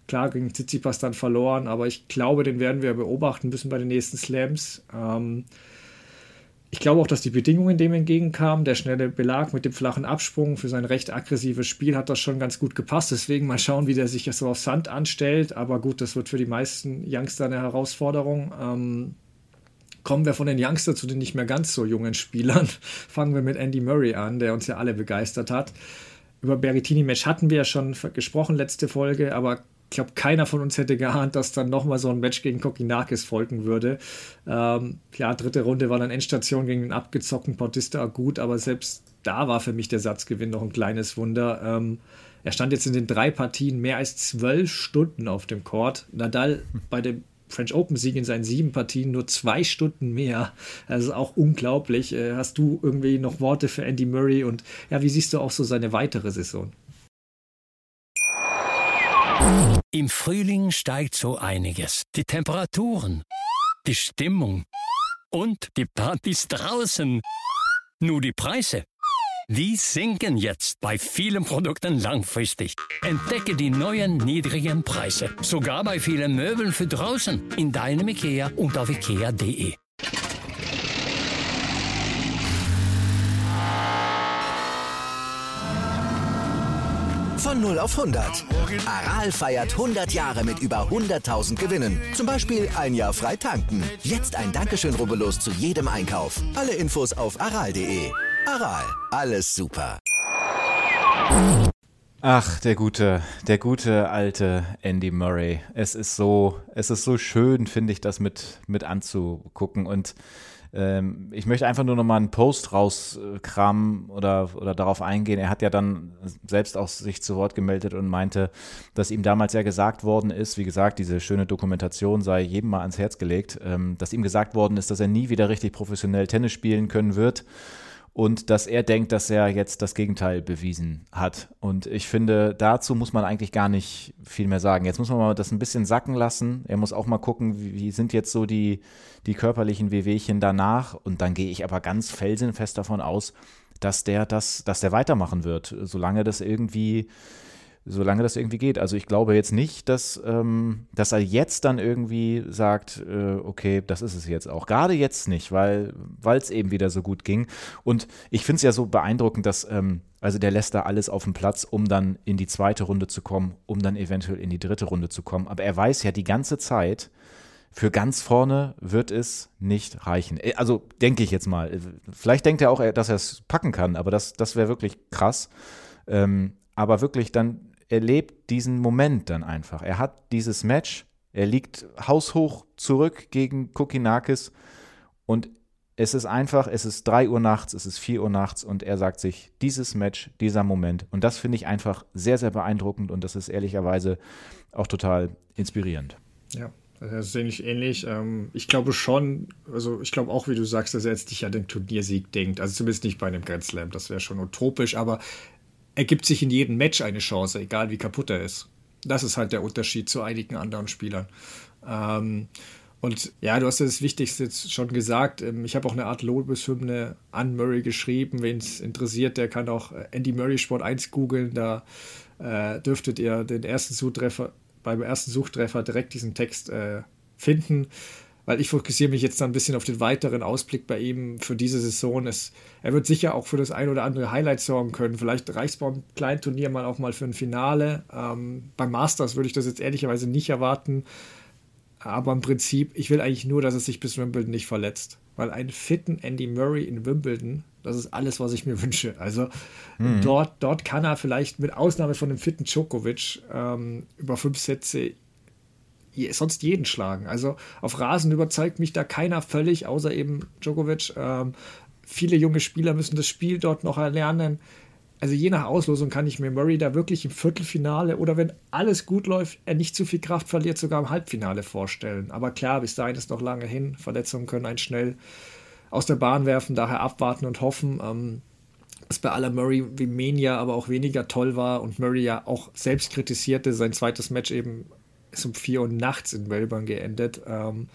klar, gegen Tsitsipas dann verloren, aber ich glaube, den werden wir beobachten müssen bei den nächsten Slams. Ähm, ich glaube auch, dass die Bedingungen dem entgegenkamen. Der schnelle Belag mit dem flachen Absprung für sein recht aggressives Spiel hat das schon ganz gut gepasst. Deswegen mal schauen, wie der sich so auf Sand anstellt. Aber gut, das wird für die meisten Youngster eine Herausforderung. Ähm, kommen wir von den Youngster zu den nicht mehr ganz so jungen Spielern. Fangen wir mit Andy Murray an, der uns ja alle begeistert hat. Über Berrettini-Match hatten wir ja schon gesprochen, letzte Folge, aber ich glaube, keiner von uns hätte geahnt, dass dann nochmal so ein Match gegen Kokkinakis folgen würde. Ähm, klar, dritte Runde war dann Endstation gegen den abgezockten Bautista gut, aber selbst da war für mich der Satzgewinn noch ein kleines Wunder. Ähm, er stand jetzt in den drei Partien mehr als zwölf Stunden auf dem Court. Nadal bei dem French Open-Sieg in seinen sieben Partien nur zwei Stunden mehr. Also auch unglaublich. Äh, hast du irgendwie noch Worte für Andy Murray und ja, wie siehst du auch so seine weitere Saison? Im Frühling steigt so einiges. Die Temperaturen, die Stimmung und die Partys draußen. Nur die Preise, die sinken jetzt bei vielen Produkten langfristig. Entdecke die neuen niedrigen Preise. Sogar bei vielen Möbeln für draußen. In deinem IKEA und auf ikea punkt de. Von null auf hundert. Aral feiert hundert Jahre mit über hunderttausend Gewinnen. Zum Beispiel ein Jahr frei tanken. Jetzt ein Dankeschön, rubbellos zu jedem Einkauf. Alle Infos auf aral punkt de. Aral, alles super. Ach, der gute, der gute alte Andy Murray. Es ist so, es ist so schön, finde ich, das mit, mit anzugucken. Und ähm, ich möchte einfach nur noch mal einen Post rauskramen oder, oder darauf eingehen. Er hat ja dann selbst auch sich zu Wort gemeldet und meinte, dass ihm damals ja gesagt worden ist, wie gesagt, diese schöne Dokumentation sei jedem mal ans Herz gelegt, ähm, dass ihm gesagt worden ist, dass er nie wieder richtig professionell Tennis spielen können wird. Und dass er denkt, dass er jetzt das Gegenteil bewiesen hat. Und ich finde, dazu muss man eigentlich gar nicht viel mehr sagen. Jetzt muss man mal das ein bisschen sacken lassen. Er muss auch mal gucken, wie, wie sind jetzt so die, die körperlichen Wehwehchen danach. Und dann gehe ich aber ganz felsenfest davon aus, dass der das, dass der weitermachen wird, solange das irgendwie solange das irgendwie geht. Also ich glaube jetzt nicht, dass, ähm, dass er jetzt dann irgendwie sagt, äh, okay, das ist es jetzt auch. Gerade jetzt nicht, weil es eben wieder so gut ging. Und ich finde es ja so beeindruckend, dass ähm, also der lässt da alles auf dem Platz, um dann in die zweite Runde zu kommen, um dann eventuell in die dritte Runde zu kommen. Aber er weiß ja die ganze Zeit, für ganz vorne wird es nicht reichen. Also denke ich jetzt mal. Vielleicht denkt er auch, dass er es packen kann, aber das, das wäre wirklich krass. Ähm, aber wirklich dann er lebt diesen Moment dann einfach. Er hat dieses Match, er liegt haushoch zurück gegen Kokkinakis und es ist einfach, es ist drei Uhr nachts, es ist vier Uhr nachts und er sagt sich, dieses Match, dieser Moment. Und das finde ich einfach sehr, sehr beeindruckend und das ist ehrlicherweise auch total inspirierend. Ja, das sehe ich ähnlich. Ich glaube schon, also ich glaube auch, wie du sagst, dass er jetzt nicht an den Turniersieg denkt. Also zumindest nicht bei einem Grand Slam, das wäre schon utopisch, aber er gibt sich in jedem Match eine Chance, egal wie kaputt er ist. Das ist halt der Unterschied zu einigen anderen Spielern. Ähm, und ja, du hast das Wichtigste jetzt schon gesagt. Ich habe auch eine Art Lobeshymne an Murray geschrieben. Wen es interessiert, der kann auch Andy Murray Sport eins googeln. Da äh, dürftet ihr den ersten Suchtreffer, beim ersten Suchtreffer direkt diesen Text äh, finden. Weil ich fokussiere mich jetzt dann ein bisschen auf den weiteren Ausblick bei ihm für diese Saison. Es, er wird sicher auch für das ein oder andere Highlight sorgen können. Vielleicht reicht es beim kleinen Turnier mal auch mal für ein Finale. Ähm, beim Masters würde ich das jetzt ehrlicherweise nicht erwarten. Aber im Prinzip, ich will eigentlich nur, dass er sich bis Wimbledon nicht verletzt. Weil einen fitten Andy Murray in Wimbledon, das ist alles, was ich mir wünsche. Also mhm. dort, dort kann er vielleicht mit Ausnahme von einem fitten Djokovic ähm, über fünf Sätze sonst jeden schlagen. Also auf Rasen überzeugt mich da keiner völlig, außer eben Djokovic. Ähm, viele junge Spieler müssen das Spiel dort noch erlernen. Also je nach Auslosung kann ich mir Murray da wirklich im Viertelfinale oder wenn alles gut läuft, er nicht zu viel Kraft verliert, sogar im Halbfinale vorstellen. Aber klar, bis dahin ist noch lange hin. Verletzungen können einen schnell aus der Bahn werfen, daher abwarten und hoffen. Ähm, was bei aller Murray wie Mania aber auch weniger toll war und Murray ja auch selbst kritisierte, sein zweites Match eben ist um vier Uhr nachts in Melbourne geendet. Ähm,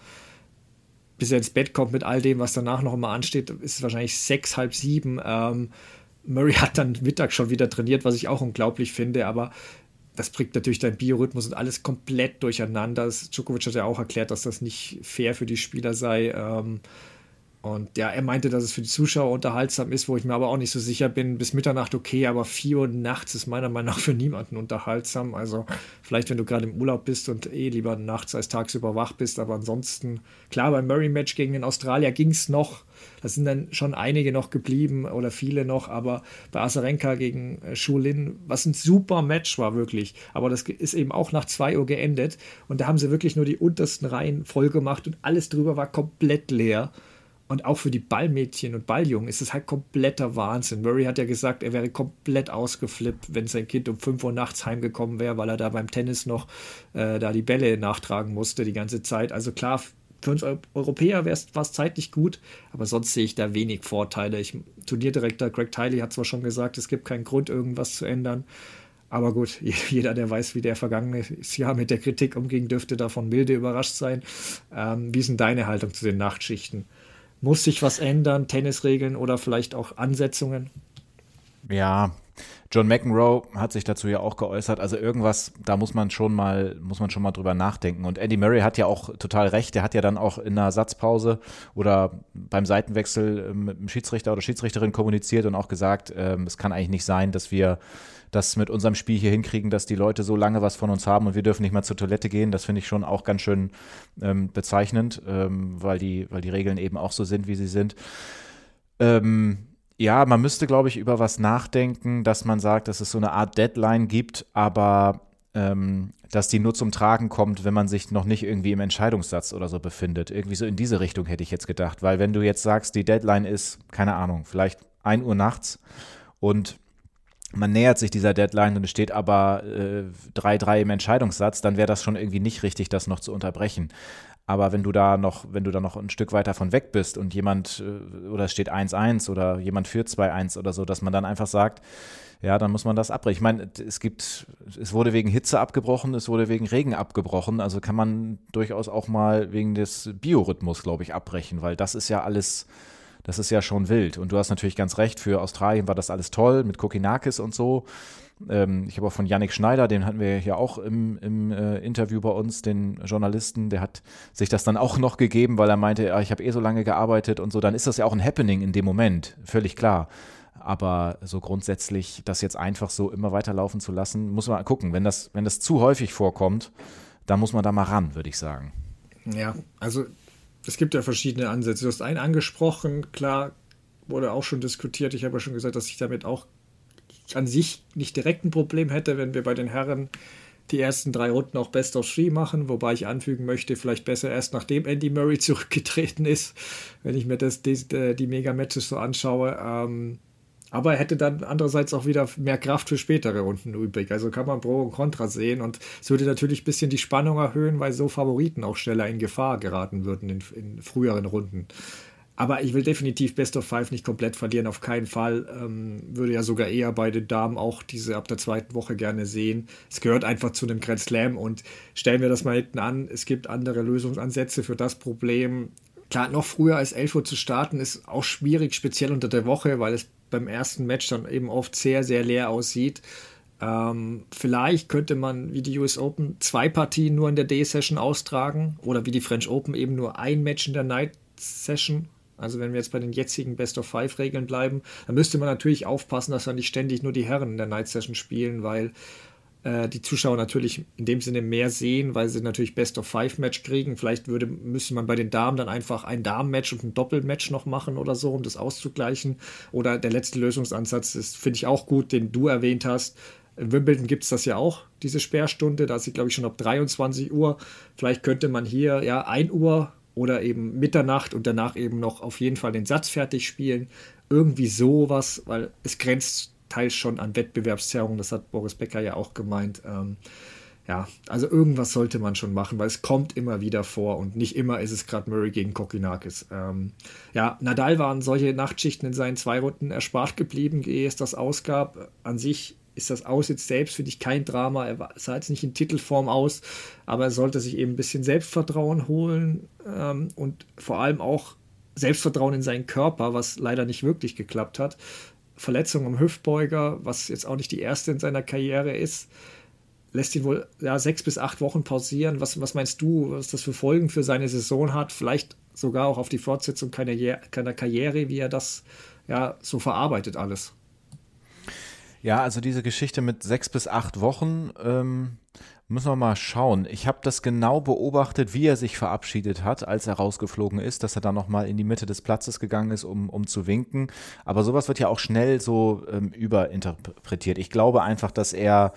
bis er ins Bett kommt mit all dem, was danach noch immer ansteht, ist es wahrscheinlich sechs, halb sieben. Ähm, Murray hat dann Mittag schon wieder trainiert, was ich auch unglaublich finde, aber das bringt natürlich deinen Biorhythmus und alles komplett durcheinander. Djokovic hat ja auch erklärt, dass das nicht fair für die Spieler sei. Ähm, Und ja, er meinte, dass es für die Zuschauer unterhaltsam ist, wo ich mir aber auch nicht so sicher bin. Bis Mitternacht okay, aber vier Uhr nachts ist meiner Meinung nach für niemanden unterhaltsam. Also vielleicht, wenn du gerade im Urlaub bist und eh lieber nachts als tagsüber wach bist. Aber ansonsten, klar, beim Murray-Match gegen den Australier ging es noch. Da sind dann schon einige noch geblieben oder viele noch. Aber bei Azarenka gegen äh, Shu Lin, was ein super Match war wirklich. Aber das ist eben auch nach zwei Uhr geendet. Und da haben sie wirklich nur die untersten Reihen voll gemacht und alles drüber war komplett leer. Und auch für die Ballmädchen und Balljungen ist es halt kompletter Wahnsinn. Murray hat ja gesagt, er wäre komplett ausgeflippt, wenn sein Kind um fünf Uhr nachts heimgekommen wäre, weil er da beim Tennis noch äh, da die Bälle nachtragen musste die ganze Zeit. Also klar, für uns Europäer war es zeitlich gut, aber sonst sehe ich da wenig Vorteile. Ich, Turnierdirektor Greg Tiley hat zwar schon gesagt, es gibt keinen Grund, irgendwas zu ändern. Aber gut, jeder, der weiß, wie der vergangene Jahr mit der Kritik umging, dürfte davon milde überrascht sein. Ähm, wie ist denn deine Haltung zu den Nachtschichten? Muss sich was ändern, Tennisregeln oder vielleicht auch Ansetzungen? Ja, John McEnroe hat sich dazu ja auch geäußert. Also irgendwas, da muss man schon mal, muss man schon mal drüber nachdenken. Und Andy Murray hat ja auch total recht. Der hat ja dann auch in einer Satzpause oder beim Seitenwechsel mit dem Schiedsrichter oder Schiedsrichterin kommuniziert und auch gesagt, ähm, es kann eigentlich nicht sein, dass wir das mit unserem Spiel hier hinkriegen, dass die Leute so lange was von uns haben und wir dürfen nicht mal zur Toilette gehen. Das finde ich schon auch ganz schön ähm, bezeichnend, ähm, weil die, weil die Regeln eben auch so sind, wie sie sind. Ähm, ja, man müsste, glaube ich, über was nachdenken, dass man sagt, dass es so eine Art Deadline gibt, aber ähm, dass die nur zum Tragen kommt, wenn man sich noch nicht irgendwie im Entscheidungssatz oder so befindet. Irgendwie so in diese Richtung hätte ich jetzt gedacht, weil wenn du jetzt sagst, die Deadline ist, keine Ahnung, vielleicht ein Uhr nachts und man nähert sich dieser Deadline und es steht aber äh, drei drei im Entscheidungssatz, dann wäre das schon irgendwie nicht richtig, das noch zu unterbrechen. Aber wenn du da noch, wenn du da noch ein Stück weiter von weg bist und jemand, äh, oder es steht eins eins oder jemand führt zwei eins oder so, dass man dann einfach sagt, ja, dann muss man das abbrechen. Ich meine, es gibt, es wurde wegen Hitze abgebrochen, es wurde wegen Regen abgebrochen, also kann man durchaus auch mal wegen des Biorhythmus, glaube ich, abbrechen, weil das ist ja alles. Das ist ja schon wild. Und du hast natürlich ganz recht, für Australien war das alles toll mit Kokinakis und so. Ähm, ich habe auch von Yannick Schneider, den hatten wir ja auch im, im äh, Interview bei uns, den Journalisten, der hat sich das dann auch noch gegeben, weil er meinte, ja, ich habe eh so lange gearbeitet und so. Dann ist das ja auch ein Happening in dem Moment, völlig klar. Aber so grundsätzlich, das jetzt einfach so immer weiterlaufen zu lassen, muss man gucken. Wenn das, wenn das zu häufig vorkommt, dann muss man da mal ran, würde ich sagen. Ja, also es gibt ja verschiedene Ansätze. Du hast einen angesprochen, klar, wurde auch schon diskutiert. Ich habe ja schon gesagt, dass ich damit auch an sich nicht direkt ein Problem hätte, wenn wir bei den Herren die ersten drei Runden auch Best of Three machen, wobei ich anfügen möchte, vielleicht besser erst nachdem Andy Murray zurückgetreten ist, wenn ich mir das, die, die Mega-Matches so anschaue. Ähm, aber er hätte dann andererseits auch wieder mehr Kraft für spätere Runden übrig. Also kann man Pro und Contra sehen und es würde natürlich ein bisschen die Spannung erhöhen, weil so Favoriten auch schneller in Gefahr geraten würden in, in früheren Runden. Aber ich will definitiv Best of Five nicht komplett verlieren, auf keinen Fall. Ähm, würde ja sogar eher bei den Damen auch diese ab der zweiten Woche gerne sehen. Es gehört einfach zu einem Grand Slam und stellen wir das mal hinten an, es gibt andere Lösungsansätze für das Problem. Klar, noch früher als elf Uhr zu starten ist auch schwierig, speziell unter der Woche, weil es beim ersten Match dann eben oft sehr, sehr leer aussieht. Ähm, vielleicht könnte man wie die U S Open zwei Partien nur in der Day-Session austragen oder wie die French Open eben nur ein Match in der Night-Session. Also wenn wir jetzt bei den jetzigen Best-of-Five-Regeln bleiben, dann müsste man natürlich aufpassen, dass dann nicht ständig nur die Herren in der Night-Session spielen, weil äh, die Zuschauer natürlich in dem Sinne mehr sehen, weil sie natürlich Best-of-Five-Match kriegen. Vielleicht würde, müsste man bei den Damen dann einfach ein Damen-Match und ein Doppelmatch noch machen oder so, um das auszugleichen. Oder der letzte Lösungsansatz ist, finde ich auch gut, den du erwähnt hast. In Wimbledon gibt es das ja auch, diese Sperrstunde. Da ist sie, glaube ich, schon ab dreiundzwanzig Uhr. Vielleicht könnte man hier ja ein Uhr oder eben Mitternacht und danach eben noch auf jeden Fall den Satz fertig spielen. Irgendwie sowas, weil es grenzt teils schon an Wettbewerbszerrung, das hat Boris Becker ja auch gemeint. Ähm, ja, also irgendwas sollte man schon machen, weil es kommt immer wieder vor und nicht immer ist es gerade Murray gegen Kokinakis. Ähm, ja, Nadal waren solche Nachtschichten in seinen zwei Runden erspart geblieben, ehe es das ausgab. An sich ist das Aus jetzt selbst, finde ich, kein Drama. Er sah jetzt nicht in Titelform aus, aber er sollte sich eben ein bisschen Selbstvertrauen holen ähm, und vor allem auch Selbstvertrauen in seinen Körper, was leider nicht wirklich geklappt hat. Verletzung am Hüftbeuger, was jetzt auch nicht die erste in seiner Karriere ist. lässt ihn wohl ja, sechs bis acht Wochen pausieren. Was, was meinst du, was das für Folgen für seine Saison hat? Vielleicht sogar auch auf die Fortsetzung keiner, keiner Karriere, wie er das ja so verarbeitet alles. Ja, also diese Geschichte mit sechs bis acht Wochen, ähm, müssen wir mal schauen. Ich habe das genau beobachtet, wie er sich verabschiedet hat, als er rausgeflogen ist, dass er dann nochmal in die Mitte des Platzes gegangen ist, um, um zu winken. Aber sowas wird ja auch schnell so ähm, überinterpretiert. Ich glaube einfach, dass er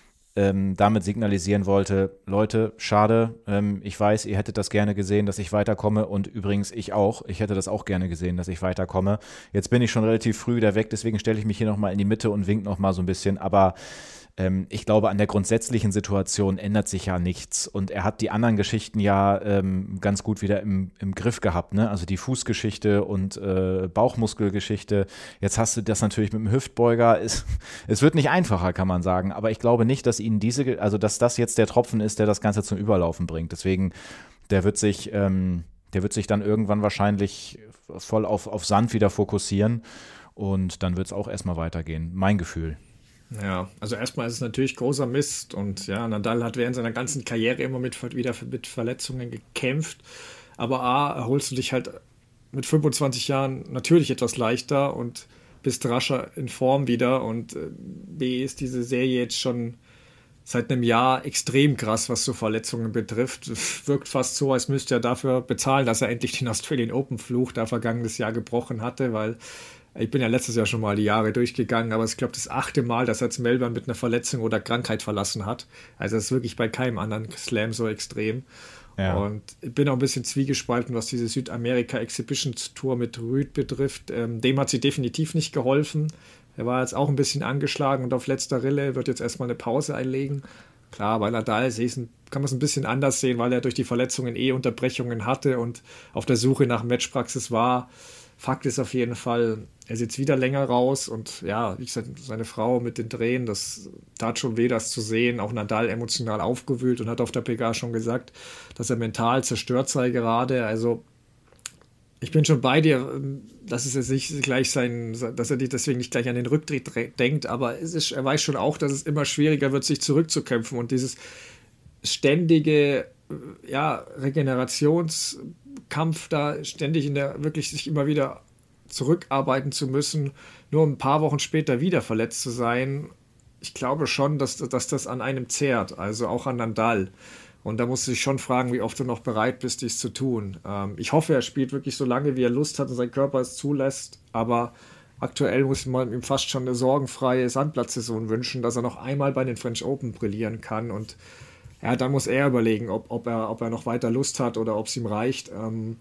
ähm, damit signalisieren wollte, Leute, schade, ähm, ich weiß, ihr hättet das gerne gesehen, dass ich weiterkomme und übrigens ich auch. Ich hätte das auch gerne gesehen, dass ich weiterkomme. Jetzt bin ich schon relativ früh wieder weg, deswegen stelle ich mich hier nochmal in die Mitte und wink nochmal so ein bisschen, aber Ähm, ich glaube, an der grundsätzlichen Situation ändert sich ja nichts und er hat die anderen Geschichten ja ähm, ganz gut wieder im, im Griff gehabt, ne? Also die Fußgeschichte und äh, Bauchmuskelgeschichte. Jetzt hast du das natürlich mit dem Hüftbeuger. Es, es wird nicht einfacher, kann man sagen, aber ich glaube nicht, dass ihnen diese, also dass das jetzt der Tropfen ist, der das Ganze zum Überlaufen bringt. Deswegen, der wird sich, ähm, der wird sich dann irgendwann wahrscheinlich voll auf, auf Sand wieder fokussieren und dann wird es auch erstmal weitergehen. Mein Gefühl. Ja, also erstmal ist es natürlich großer Mist und ja, Nadal hat während seiner ganzen Karriere immer mit, wieder mit Verletzungen gekämpft, aber A, erholst du dich halt mit fünfundzwanzig Jahren natürlich etwas leichter und bist rascher in Form wieder und B, ist diese Serie jetzt schon seit einem Jahr extrem krass, was so Verletzungen betrifft. Es wirkt fast so, als müsste er dafür bezahlen, dass er endlich den Australian Open Fluch da vergangenes Jahr gebrochen hatte, weil ich bin ja letztes Jahr schon mal die Jahre durchgegangen, aber ich glaube, das achte Mal, dass er jetzt Melbourne mit einer Verletzung oder Krankheit verlassen hat. Also das ist wirklich bei keinem anderen Slam so extrem. Ja. Und ich bin auch ein bisschen zwiegespalten, was diese Südamerika-Exhibitions-Tour mit Rüd betrifft. Ähm, dem hat sie definitiv nicht geholfen. Er war jetzt auch ein bisschen angeschlagen und auf letzter Rille, wird jetzt erstmal eine Pause einlegen. Klar, bei Nadal kann man es ein bisschen anders sehen, weil er durch die Verletzungen eh Unterbrechungen hatte und auf der Suche nach Matchpraxis war. Fakt ist auf jeden Fall, er sitzt wieder länger raus und ja, wie gesagt, seine Frau mit den Tränen, das tat schon weh, das zu sehen. Auch Nadal emotional aufgewühlt und hat auf der P K schon gesagt, dass er mental zerstört sei gerade. Also ich bin schon bei dir, dass es jetzt nicht gleich sein, dass er deswegen nicht gleich an den Rücktritt denkt, aber es ist, er weiß schon auch, dass es immer schwieriger wird, sich zurückzukämpfen und dieses ständige ja, Regenerationskampf da ständig in der, wirklich sich immer wieder zurückarbeiten zu müssen, nur ein paar Wochen später wieder verletzt zu sein. Ich glaube schon, dass, dass das an einem zehrt, also auch an Nadal. Und da musst du dich schon fragen, wie oft du noch bereit bist, dies zu tun. Ähm, ich hoffe, er spielt wirklich so lange, wie er Lust hat und sein Körper es zulässt, aber aktuell muss man ihm fast schon eine sorgenfreie Sandplatzsaison wünschen, dass er noch einmal bei den French Open brillieren kann und ja, dann muss er überlegen, ob, ob, er, ob er noch weiter Lust hat oder ob es ihm reicht. Ähm,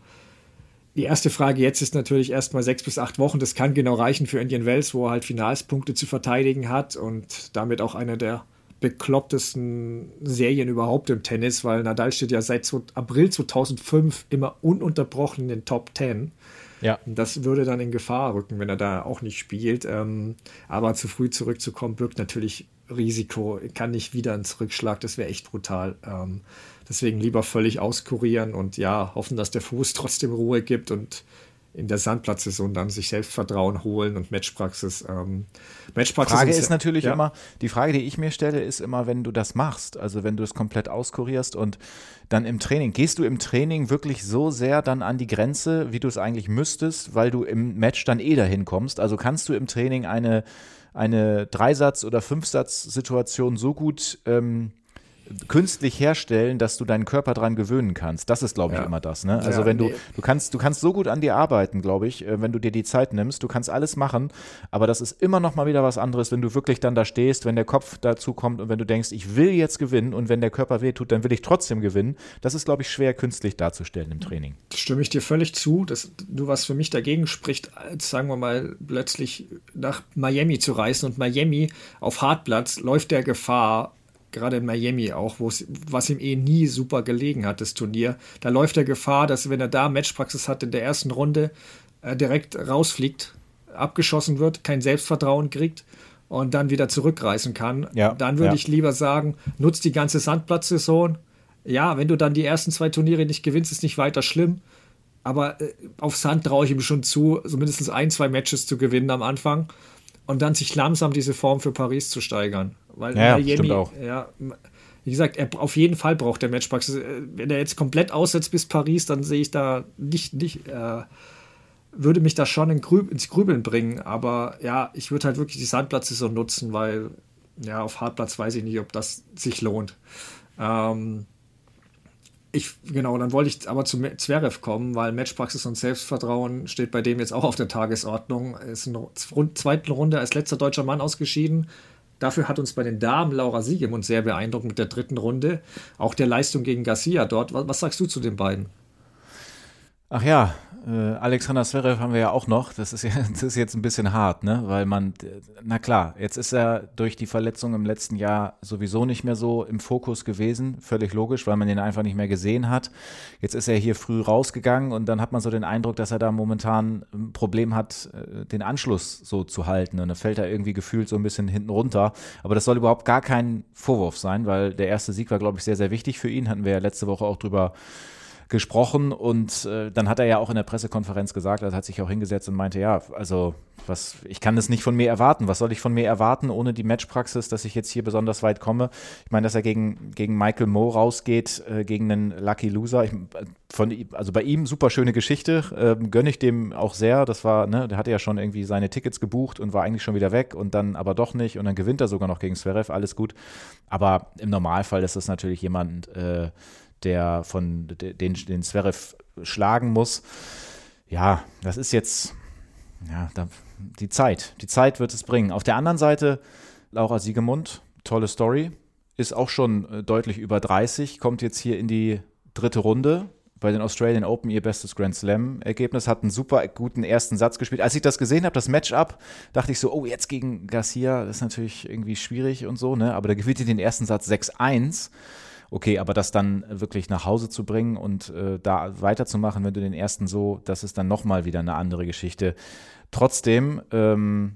die erste Frage jetzt ist natürlich erstmal sechs bis acht Wochen. Das kann genau reichen für Indian Wells, wo er halt Finalspunkte zu verteidigen hat und damit auch eine der beklopptesten Serien überhaupt im Tennis, weil Nadal steht ja seit April zweitausendfünf immer ununterbrochen in den Top Ten. Ja. Das würde dann in Gefahr rücken, wenn er da auch nicht spielt. Ähm, aber zu früh zurückzukommen, birgt natürlich Risiko. Kann nicht wieder einen Rückschlag, das wäre echt brutal. Ähm, deswegen lieber völlig auskurieren und ja, hoffen, dass der Fuß trotzdem Ruhe gibt und in der Sandplatzsaison dann sich Selbstvertrauen holen und Matchpraxis. Ähm, Matchpraxis Frage ist natürlich ja. immer, die Frage, die ich mir stelle, ist immer, wenn du das machst, also wenn du es komplett auskurierst und dann im Training, gehst du im Training wirklich so sehr dann an die Grenze, wie du es eigentlich müsstest, weil du im Match dann eh dahin kommst? Also kannst du im Training eine, eine Dreisatz- oder Fünfsatz-Situation so gut ähm, künstlich herstellen, dass du deinen Körper dran gewöhnen kannst. Das ist, glaube ich, ja. immer das. Ne? Also ja, wenn du, nee. du kannst, du kannst so gut an dir arbeiten, glaube ich, wenn du dir die Zeit nimmst. Du kannst alles machen, aber das ist immer noch mal wieder was anderes, wenn du wirklich dann da stehst, wenn der Kopf dazu kommt und wenn du denkst, ich will jetzt gewinnen und wenn der Körper wehtut, dann will ich trotzdem gewinnen. Das ist, glaube ich, schwer künstlich darzustellen im Training. Das stimme ich dir völlig zu. Das, nur was für mich dagegen spricht, als, sagen wir mal, plötzlich nach Miami zu reisen und Miami auf Hartplatz läuft der Gefahr, gerade in Miami auch, was ihm eh nie super gelegen hat, das Turnier. Da läuft der Gefahr, dass wenn er da Matchpraxis hat in der ersten Runde, äh, direkt rausfliegt, abgeschossen wird, kein Selbstvertrauen kriegt und dann wieder zurückreisen kann. Ja, dann würde ja. ich lieber sagen, nutzt die ganze Sandplatzsaison. Ja, wenn du dann die ersten zwei Turniere nicht gewinnst, ist nicht weiter schlimm. Aber äh, auf Sand traue ich ihm schon zu, so mindestens ein, zwei Matches zu gewinnen am Anfang. und dann sich langsam diese Form für Paris zu steigern. Weil ja, Miami, stimmt auch. Ja, wie gesagt, er, auf jeden Fall braucht der Matchpraxis. Wenn er jetzt komplett aussetzt bis Paris, dann sehe ich da nicht, nicht äh, würde mich das schon in Grüb, ins Grübeln bringen. Aber ja, ich würde halt wirklich die Sandplatzsaison nutzen, weil ja, auf Hartplatz weiß ich nicht, ob das sich lohnt. Ähm, ich, genau, dann wollte ich aber zu Zverev kommen, weil Matchpraxis und Selbstvertrauen steht bei dem jetzt auch auf der Tagesordnung. Er ist in der zweiten Runde als letzter deutscher Mann ausgeschieden. Dafür hat uns bei den Damen Laura Siegemund sehr beeindruckt mit der dritten Runde. Auch der Leistung gegen Garcia dort. Was, was sagst du zu den beiden? Ach ja, äh, Alexander Zverev haben wir ja auch noch. Das ist, ja, das ist jetzt ein bisschen hart, ne? Weil man, na klar, jetzt ist er durch die Verletzung im letzten Jahr sowieso nicht mehr so im Fokus gewesen. Völlig logisch, weil man ihn einfach nicht mehr gesehen hat. Jetzt ist er hier früh rausgegangen und dann hat man so den Eindruck, dass er da momentan ein Problem hat, den Anschluss so zu halten. Und dann fällt er irgendwie gefühlt so ein bisschen hinten runter. Aber das soll überhaupt gar kein Vorwurf sein, weil der erste Sieg war, glaube ich, sehr, sehr wichtig für ihn. Hatten wir ja letzte Woche auch drüber gesprochen und äh, dann hat er ja auch in der Pressekonferenz gesagt, er hat sich auch hingesetzt und meinte, ja, also was, ich kann das nicht von mir erwarten. Was soll ich von mir erwarten ohne die Matchpraxis, dass ich jetzt hier besonders weit komme? Ich meine, dass er gegen, gegen Michael Moe rausgeht, äh, gegen einen Lucky Loser. Ich, von, also bei ihm super schöne Geschichte, äh, gönne ich dem auch sehr. Das war, ne, der hatte ja schon irgendwie seine Tickets gebucht und war eigentlich schon wieder weg und dann aber doch nicht und dann gewinnt er sogar noch gegen Zverev, alles gut. Aber im Normalfall ist das natürlich jemand, äh, der von den, den Zverev schlagen muss. Ja, das ist jetzt ja, da, die Zeit. Die Zeit wird es bringen. Auf der anderen Seite, Laura Siegemund, tolle Story, ist auch schon deutlich über dreißig, kommt jetzt hier in die dritte Runde. Bei den Australian Open ihr bestes Grand Slam-Ergebnis, hat einen super guten ersten Satz gespielt. Als ich das gesehen habe, das Matchup, dachte ich so, oh, jetzt gegen Garcia, das ist natürlich irgendwie schwierig und so, ne? Aber da gewinnt ihr den ersten Satz sechs eins. Okay, aber das dann wirklich nach Hause zu bringen und äh, da weiterzumachen, wenn du den ersten so, das ist dann nochmal wieder eine andere Geschichte. Trotzdem, ähm,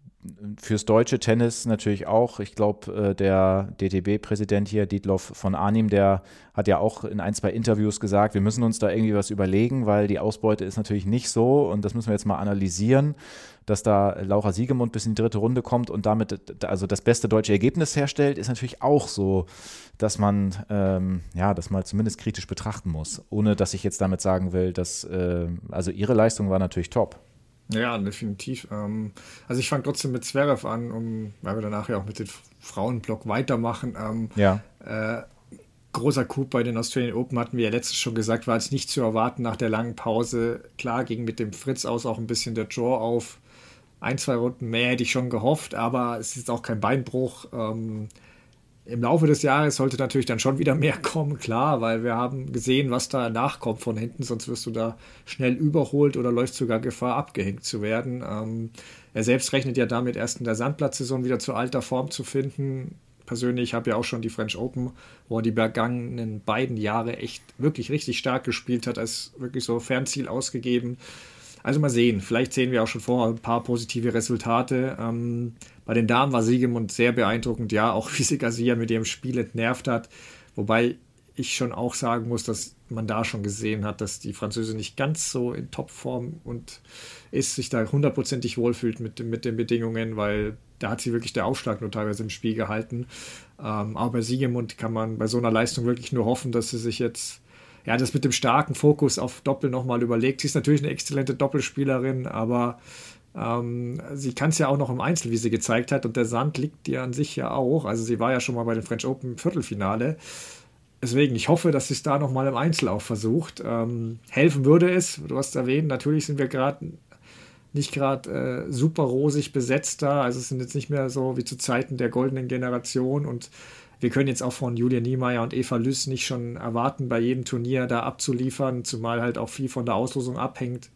fürs deutsche Tennis natürlich auch. Ich glaube, äh, der D T B-Präsident hier, Dietloff von Arnim, der hat ja auch in ein, zwei Interviews gesagt, wir müssen uns da irgendwie was überlegen, weil die Ausbeute ist natürlich nicht so und das müssen wir jetzt mal analysieren, dass da Laura Siegemund bis in die dritte Runde kommt und damit also das beste deutsche Ergebnis herstellt, ist natürlich auch so, dass man ähm, ja das mal zumindest kritisch betrachten muss, ohne dass ich jetzt damit sagen will, dass äh, also ihre Leistung war natürlich top. Ja, definitiv. Ähm, also ich fange trotzdem mit Zverev an, um, weil wir danach ja auch mit dem Frauenblock weitermachen. Ähm, ja. Äh, großer Coup bei den Australian Open, hatten wir ja letztes schon gesagt, war jetzt nicht zu erwarten nach der langen Pause. Klar, ging mit dem Fritz aus auch ein bisschen der Draw auf. Ein, zwei Runden mehr hätte ich schon gehofft, aber es ist auch kein Beinbruch. Ähm, Im Laufe des Jahres sollte natürlich dann schon wieder mehr kommen, klar, weil wir haben gesehen, was da nachkommt von hinten, sonst wirst du da schnell überholt oder läufst sogar Gefahr, abgehängt zu werden. Ähm, er selbst rechnet ja damit, erst in der Sandplatzsaison wieder zu alter Form zu finden. Persönlich habe ja auch schon die French Open, wo er die vergangenen beiden Jahre echt wirklich richtig stark gespielt hat, als wirklich so Fernziel ausgegeben. Also mal sehen, vielleicht sehen wir auch schon vorher ein paar positive Resultate. Ähm, bei den Damen war Siegemund sehr beeindruckend, ja, auch wie sie Garcia mit ihrem Spiel entnervt hat. Wobei ich schon auch sagen muss, dass man da schon gesehen hat, dass die Französin nicht ganz so in Topform und ist, sich da hundertprozentig wohlfühlt mit, mit den Bedingungen, weil da hat sie wirklich der Aufschlag nur teilweise im Spiel gehalten. Ähm, aber bei Siegemund kann man bei so einer Leistung wirklich nur hoffen, dass sie sich jetzt ja, das mit dem starken Fokus auf Doppel nochmal überlegt. Sie ist natürlich eine exzellente Doppelspielerin, aber ähm, sie kann es ja auch noch im Einzel, wie sie gezeigt hat. Und der Sand liegt ihr an sich ja auch. Also sie war ja schon mal bei den French Open im Viertelfinale. Deswegen, ich hoffe, dass sie es da nochmal im Einzel auch versucht. Ähm, helfen würde es, du hast erwähnt, natürlich sind wir gerade nicht gerade äh, super rosig besetzt da. Also es sind jetzt nicht mehr so wie zu Zeiten der goldenen Generation und wir können jetzt auch von Julia Niemeyer und Eva Lüss nicht schon erwarten, bei jedem Turnier da abzuliefern, zumal halt auch viel von der Auslosung abhängt.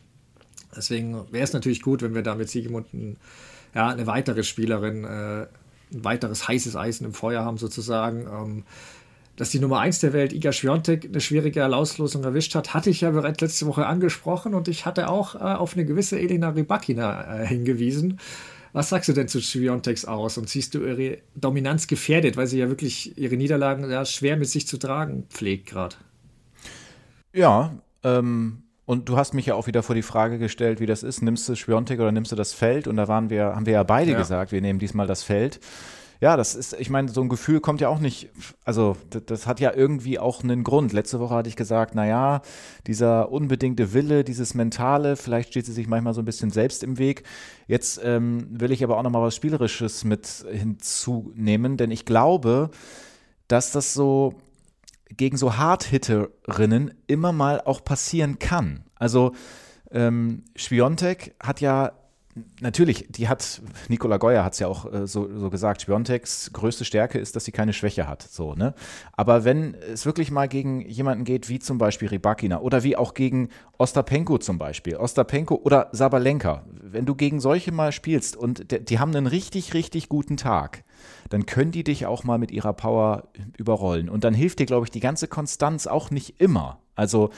Deswegen wäre es natürlich gut, wenn wir da mit Siegemund ein, ja, eine weitere Spielerin, äh, ein weiteres heißes Eisen im Feuer haben sozusagen. Ähm, dass die Nummer eins der Welt, Iga Świątek, eine schwierige Auslosung erwischt hat, hatte ich ja bereits letzte Woche angesprochen und ich hatte auch äh, auf eine gewisse Elina Rybakina äh, hingewiesen. Was sagst du denn zu Świąteks aus und siehst du ihre Dominanz gefährdet, weil sie ja wirklich ihre Niederlagen ja schwer mit sich zu tragen pflegt gerade? Ja, ähm, Und du hast mich ja auch wieder vor die Frage gestellt, wie das ist. Nimmst du Świątek oder nimmst du das Feld? Und da waren wir, haben wir ja beide ja. gesagt, wir nehmen diesmal das Feld. Ja, das ist, ich meine, so ein Gefühl kommt ja auch nicht, also das, das hat ja irgendwie auch einen Grund. Letzte Woche hatte ich gesagt, naja, dieser unbedingte Wille, dieses Mentale, vielleicht steht sie sich manchmal so ein bisschen selbst im Weg. Jetzt ähm, will ich aber auch nochmal was Spielerisches mit hinzunehmen, denn ich glaube, dass das so gegen so Hardhitterinnen immer mal auch passieren kann. Also ähm, Świątek hat ja natürlich, die hat, Nicola Goya hat es ja auch äh, so, so gesagt, Świąteks größte Stärke ist, dass sie keine Schwäche hat. So, ne? Aber wenn es wirklich mal gegen jemanden geht, wie zum Beispiel Rybakina oder wie auch gegen Ostapenko zum Beispiel, Ostapenko oder Sabalenka, wenn du gegen solche mal spielst und de, die haben einen richtig, richtig guten Tag, dann können die dich auch mal mit ihrer Power überrollen. Und dann hilft dir, glaube ich, die ganze Konstanz auch nicht immer. Also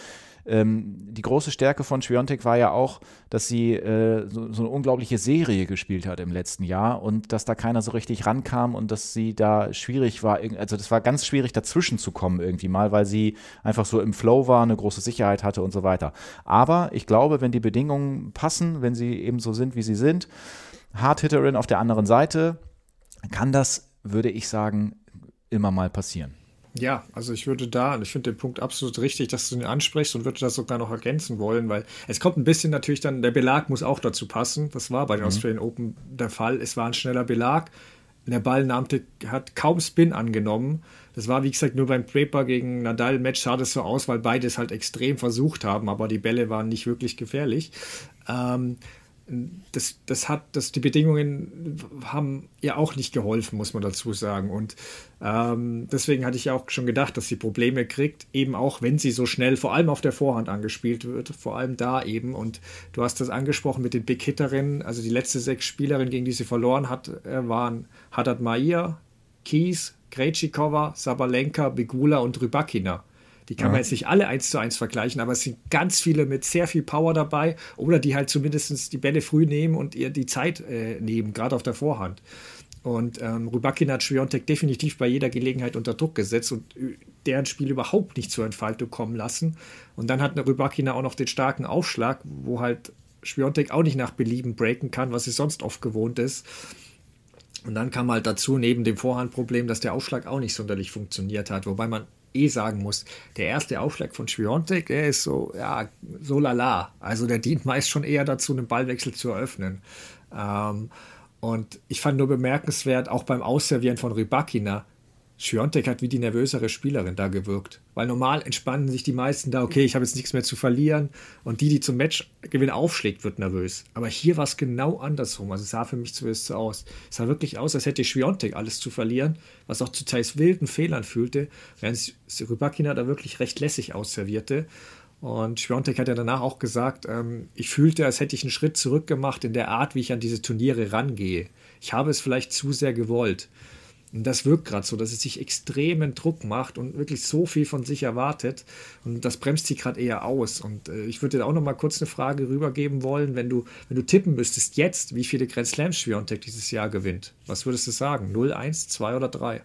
die große Stärke von Świątek war ja auch, dass sie äh, so, so eine unglaubliche Serie gespielt hat im letzten Jahr und dass da keiner so richtig rankam und dass sie da schwierig war, also das war ganz schwierig dazwischen zu kommen irgendwie mal, weil sie einfach so im Flow war, eine große Sicherheit hatte und so weiter. Aber ich glaube, wenn die Bedingungen passen, wenn sie eben so sind, wie sie sind, Hardhitterin auf der anderen Seite, kann das, würde ich sagen, immer mal passieren. Ja, also ich würde da, und ich finde den Punkt absolut richtig, dass du ihn ansprichst und würde das sogar noch ergänzen wollen, weil es kommt ein bisschen natürlich dann, der Belag muss auch dazu passen. Das war bei den mhm. Australian Open der Fall. Es war ein schneller Belag. Der Ball nahmte, hat kaum Spin angenommen. Das war, wie gesagt, nur beim Draper gegen Nadal-Match sah das so aus, weil beide es halt extrem versucht haben, aber die Bälle waren nicht wirklich gefährlich. Ähm, Das, das hat, das, die Bedingungen haben ihr auch nicht geholfen, muss man dazu sagen. Und ähm, deswegen hatte ich ja auch schon gedacht, dass sie Probleme kriegt, eben auch, wenn sie so schnell, vor allem auf der Vorhand angespielt wird, vor allem da eben. Und du hast das angesprochen mit den Big Hitterinnen, also die letzte sechs Spielerinnen, gegen die sie verloren hat, waren Haddad Maia, Keys, Krejcikova, Sabalenka, Pegula und Rybakina. Die kann man jetzt nicht alle eins zu eins vergleichen, aber es sind ganz viele mit sehr viel Power dabei oder die halt zumindest die Bälle früh nehmen und ihr die Zeit äh, nehmen, gerade auf der Vorhand. Und ähm, Rybakina hat Świątek definitiv bei jeder Gelegenheit unter Druck gesetzt und deren Spiel überhaupt nicht zur Entfaltung kommen lassen. Und dann hat eine Rybakina auch noch den starken Aufschlag, wo halt Świątek auch nicht nach Belieben breaken kann, was sie sonst oft gewohnt ist. Und dann kam halt dazu, neben dem Vorhandproblem, dass der Aufschlag auch nicht sonderlich funktioniert hat, wobei man eh sagen muss, der erste Aufschlag von Świątek, der ist so, ja, so lala. Also der dient meist schon eher dazu, einen Ballwechsel zu eröffnen. Ähm, und ich fand nur bemerkenswert, auch beim Ausservieren von Rybakina, Świątek hat wie die nervösere Spielerin da gewirkt. Weil normal entspannen sich die meisten da, okay, ich habe jetzt nichts mehr zu verlieren. Und die, die zum Matchgewinn aufschlägt, wird nervös. Aber hier war es genau andersrum. Also es sah für mich zumindest so aus. Es sah wirklich aus, als hätte Świątek alles zu verlieren, was auch zu teils wilden Fehlern fühlte, während Rybakina da wirklich recht lässig ausservierte. Und Świątek hat ja danach auch gesagt, ähm, ich fühlte, als hätte ich einen Schritt zurück gemacht in der Art, wie ich an diese Turniere rangehe. Ich habe es vielleicht zu sehr gewollt. Und das wirkt gerade so, dass es sich extremen Druck macht und wirklich so viel von sich erwartet. Und das bremst sie gerade eher aus. Und äh, ich würde dir auch noch mal kurz eine Frage rübergeben wollen, wenn du, wenn du tippen müsstest jetzt, wie viele Grand Slams Świątek dieses Jahr gewinnt. Was würdest du sagen? null, eins, zwei oder drei?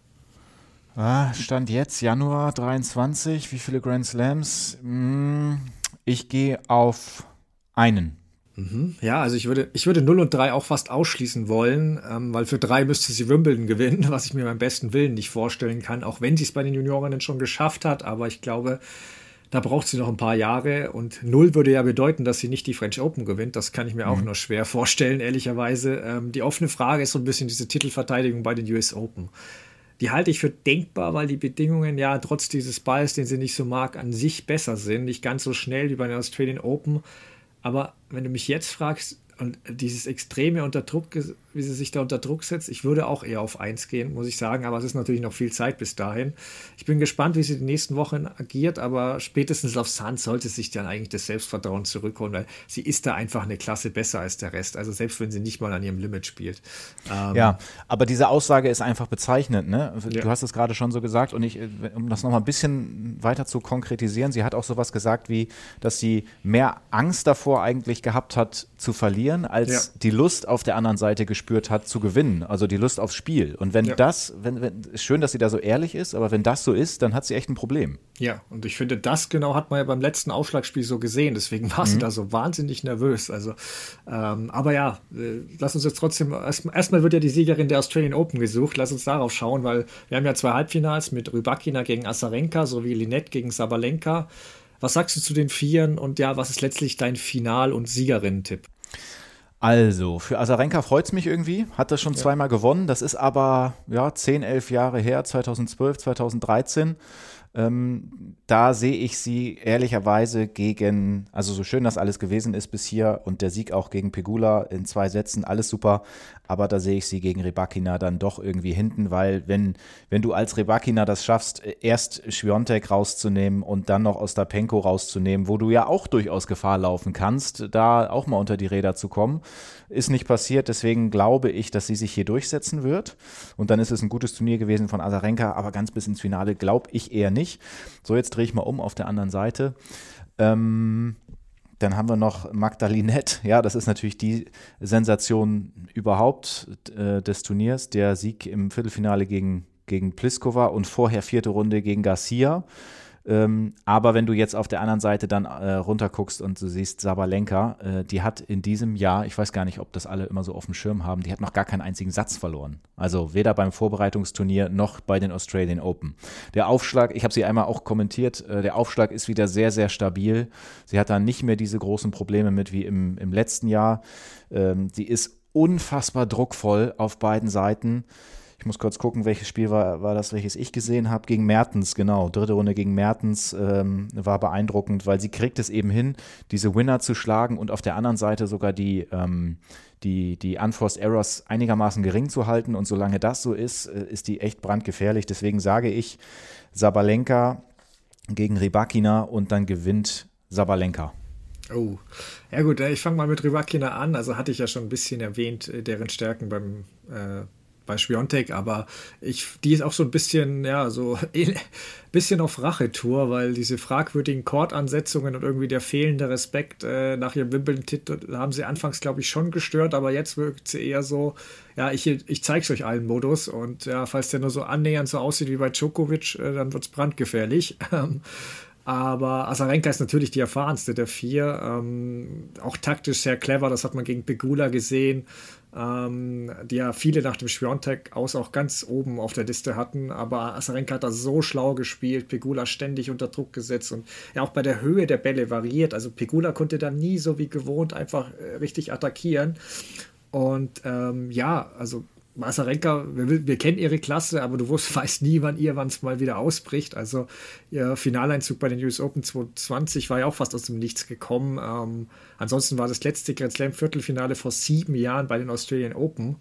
Ah, Stand jetzt Januar dreiundzwanzig. Wie viele Grand Slams? Ich gehe auf einen. Mhm. Ja, also ich würde, ich würde null und drei auch fast ausschließen wollen, ähm, weil für drei müsste sie Wimbledon gewinnen, was ich mir beim besten Willen nicht vorstellen kann, auch wenn sie es bei den Juniorinnen schon geschafft hat. Aber ich glaube, da braucht sie noch ein paar Jahre. Und null würde ja bedeuten, dass sie nicht die French Open gewinnt. Das kann ich mir mhm. auch nur schwer vorstellen, ehrlicherweise. Ähm, die offene Frage ist so ein bisschen diese Titelverteidigung bei den U S Open. Die halte ich für denkbar, weil die Bedingungen ja trotz dieses Balls, den sie nicht so mag, an sich besser sind. Nicht ganz so schnell wie bei den Australian Open. Aber wenn du mich jetzt fragst, und dieses extreme unter Druck, wie sie sich da unter Druck setzt, ich würde auch eher auf eins gehen, muss ich sagen, aber es ist natürlich noch viel Zeit bis dahin. Ich bin gespannt, wie sie die nächsten Wochen agiert, aber spätestens auf Sand sollte sich dann eigentlich das Selbstvertrauen zurückholen, weil sie ist da einfach eine Klasse besser als der Rest, also selbst wenn sie nicht mal an ihrem Limit spielt. Ähm, ja, aber diese Aussage ist einfach bezeichnend, ne? Du ja. hast es gerade schon so gesagt und ich, um das nochmal ein bisschen weiter zu konkretisieren, sie hat auch sowas gesagt wie, dass sie mehr Angst davor eigentlich gehabt hat, zu verlieren, als ja. die Lust auf der anderen Seite gespürt verspürt hat, zu gewinnen, also die Lust aufs Spiel. Und wenn ja. das, wenn, wenn, ist schön, dass sie da so ehrlich ist, aber wenn das so ist, dann hat sie echt ein Problem. Ja, und ich finde, das genau hat man ja beim letzten Aufschlagspiel so gesehen, deswegen war sie mhm. da so wahnsinnig nervös. Also, ähm, aber ja, äh, lass uns jetzt trotzdem, erst, erstmal wird ja die Siegerin der Australian Open gesucht, lass uns darauf schauen, weil wir haben ja zwei Halbfinals mit Rybakina gegen Azarenka sowie Linette gegen Sabalenka. Was sagst du zu den Vieren und ja, was ist letztlich dein Final- und Siegerinnen-Tipp? Also, für Azarenka freut es mich irgendwie, hat das schon ja. zweimal gewonnen, das ist aber ja, zehn, elf Jahre her, zweitausendzwölf, zweitausenddreizehn. Ähm, da sehe ich sie ehrlicherweise gegen, also so schön das alles gewesen ist bis hier und der Sieg auch gegen Pegula in zwei Sätzen, alles super, aber da sehe ich sie gegen Rybakina dann doch irgendwie hinten, weil wenn, wenn du als Rybakina das schaffst, erst Świątek rauszunehmen und dann noch Ostapenko rauszunehmen, wo du ja auch durchaus Gefahr laufen kannst, da auch mal unter die Räder zu kommen, ist nicht passiert, deswegen glaube ich, dass sie sich hier durchsetzen wird und dann ist es ein gutes Turnier gewesen von Azarenka, aber ganz bis ins Finale glaube ich eher nicht. So, jetzt drehe ich mal um auf der anderen Seite. Ähm, dann haben wir noch Magda Linette. Ja, das ist natürlich die Sensation überhaupt äh, des Turniers. Der Sieg im Viertelfinale gegen, gegen Pliskova und vorher vierte Runde gegen Garcia. Ähm, aber wenn du jetzt auf der anderen Seite dann äh, runterguckst und du siehst Sabalenka, äh, die hat in diesem Jahr, ich weiß gar nicht, ob das alle immer so auf dem Schirm haben, die hat noch gar keinen einzigen Satz verloren. Also weder beim Vorbereitungsturnier noch bei den Australian Open. Der Aufschlag, ich habe sie einmal auch kommentiert, äh, der Aufschlag ist wieder sehr, sehr stabil. Sie hat da nicht mehr diese großen Probleme mit wie im, im letzten Jahr. Ähm, sie ist unfassbar druckvoll auf beiden Seiten. Ich muss kurz gucken, welches Spiel war, war das, welches ich gesehen habe. Gegen Mertens, genau. Dritte Runde gegen Mertens ähm, war beeindruckend, weil sie kriegt es eben hin, diese Winner zu schlagen und auf der anderen Seite sogar die, ähm, die, die Unforced Errors einigermaßen gering zu halten. Und solange das so ist, ist die echt brandgefährlich. Deswegen sage ich Sabalenka gegen Rybakina und dann gewinnt Sabalenka. Oh, ja gut, ich fange mal mit Rybakina an. Also hatte ich ja schon ein bisschen erwähnt, deren Stärken beim äh, bei Świątek, aber ich, die ist auch so ein bisschen, ja, so ein bisschen auf Rachetour, weil diese fragwürdigen Chordansetzungen und irgendwie der fehlende Respekt äh, nach ihrem Wimbledon-Titel haben sie anfangs, glaube ich, schon gestört, aber jetzt wirkt sie eher so, ja, ich, ich zeig's euch allen Modus und ja, falls der nur so annähernd so aussieht wie bei Djokovic, äh, dann wird's brandgefährlich. Aber Azarenka ist natürlich die erfahrenste der vier, ähm, auch taktisch sehr clever, das hat man gegen Pegula gesehen, ähm, die ja viele nach dem Świątek aus auch ganz oben auf der Liste hatten, aber Azarenka hat da so schlau gespielt, Pegula ständig unter Druck gesetzt und ja auch bei der Höhe der Bälle variiert, also Pegula konnte da nie so wie gewohnt einfach äh, richtig attackieren und ähm, ja, also Azarenka, wir, wir kennen ihre Klasse, aber du wusst, weißt nie, wann ihr wann es mal wieder ausbricht. Also ihr Finaleinzug bei den U S Open zwanzig zwanzig war ja auch fast aus dem Nichts gekommen. Ähm, ansonsten war das letzte Grand Slam Viertelfinale vor sieben Jahren bei den Australian Open.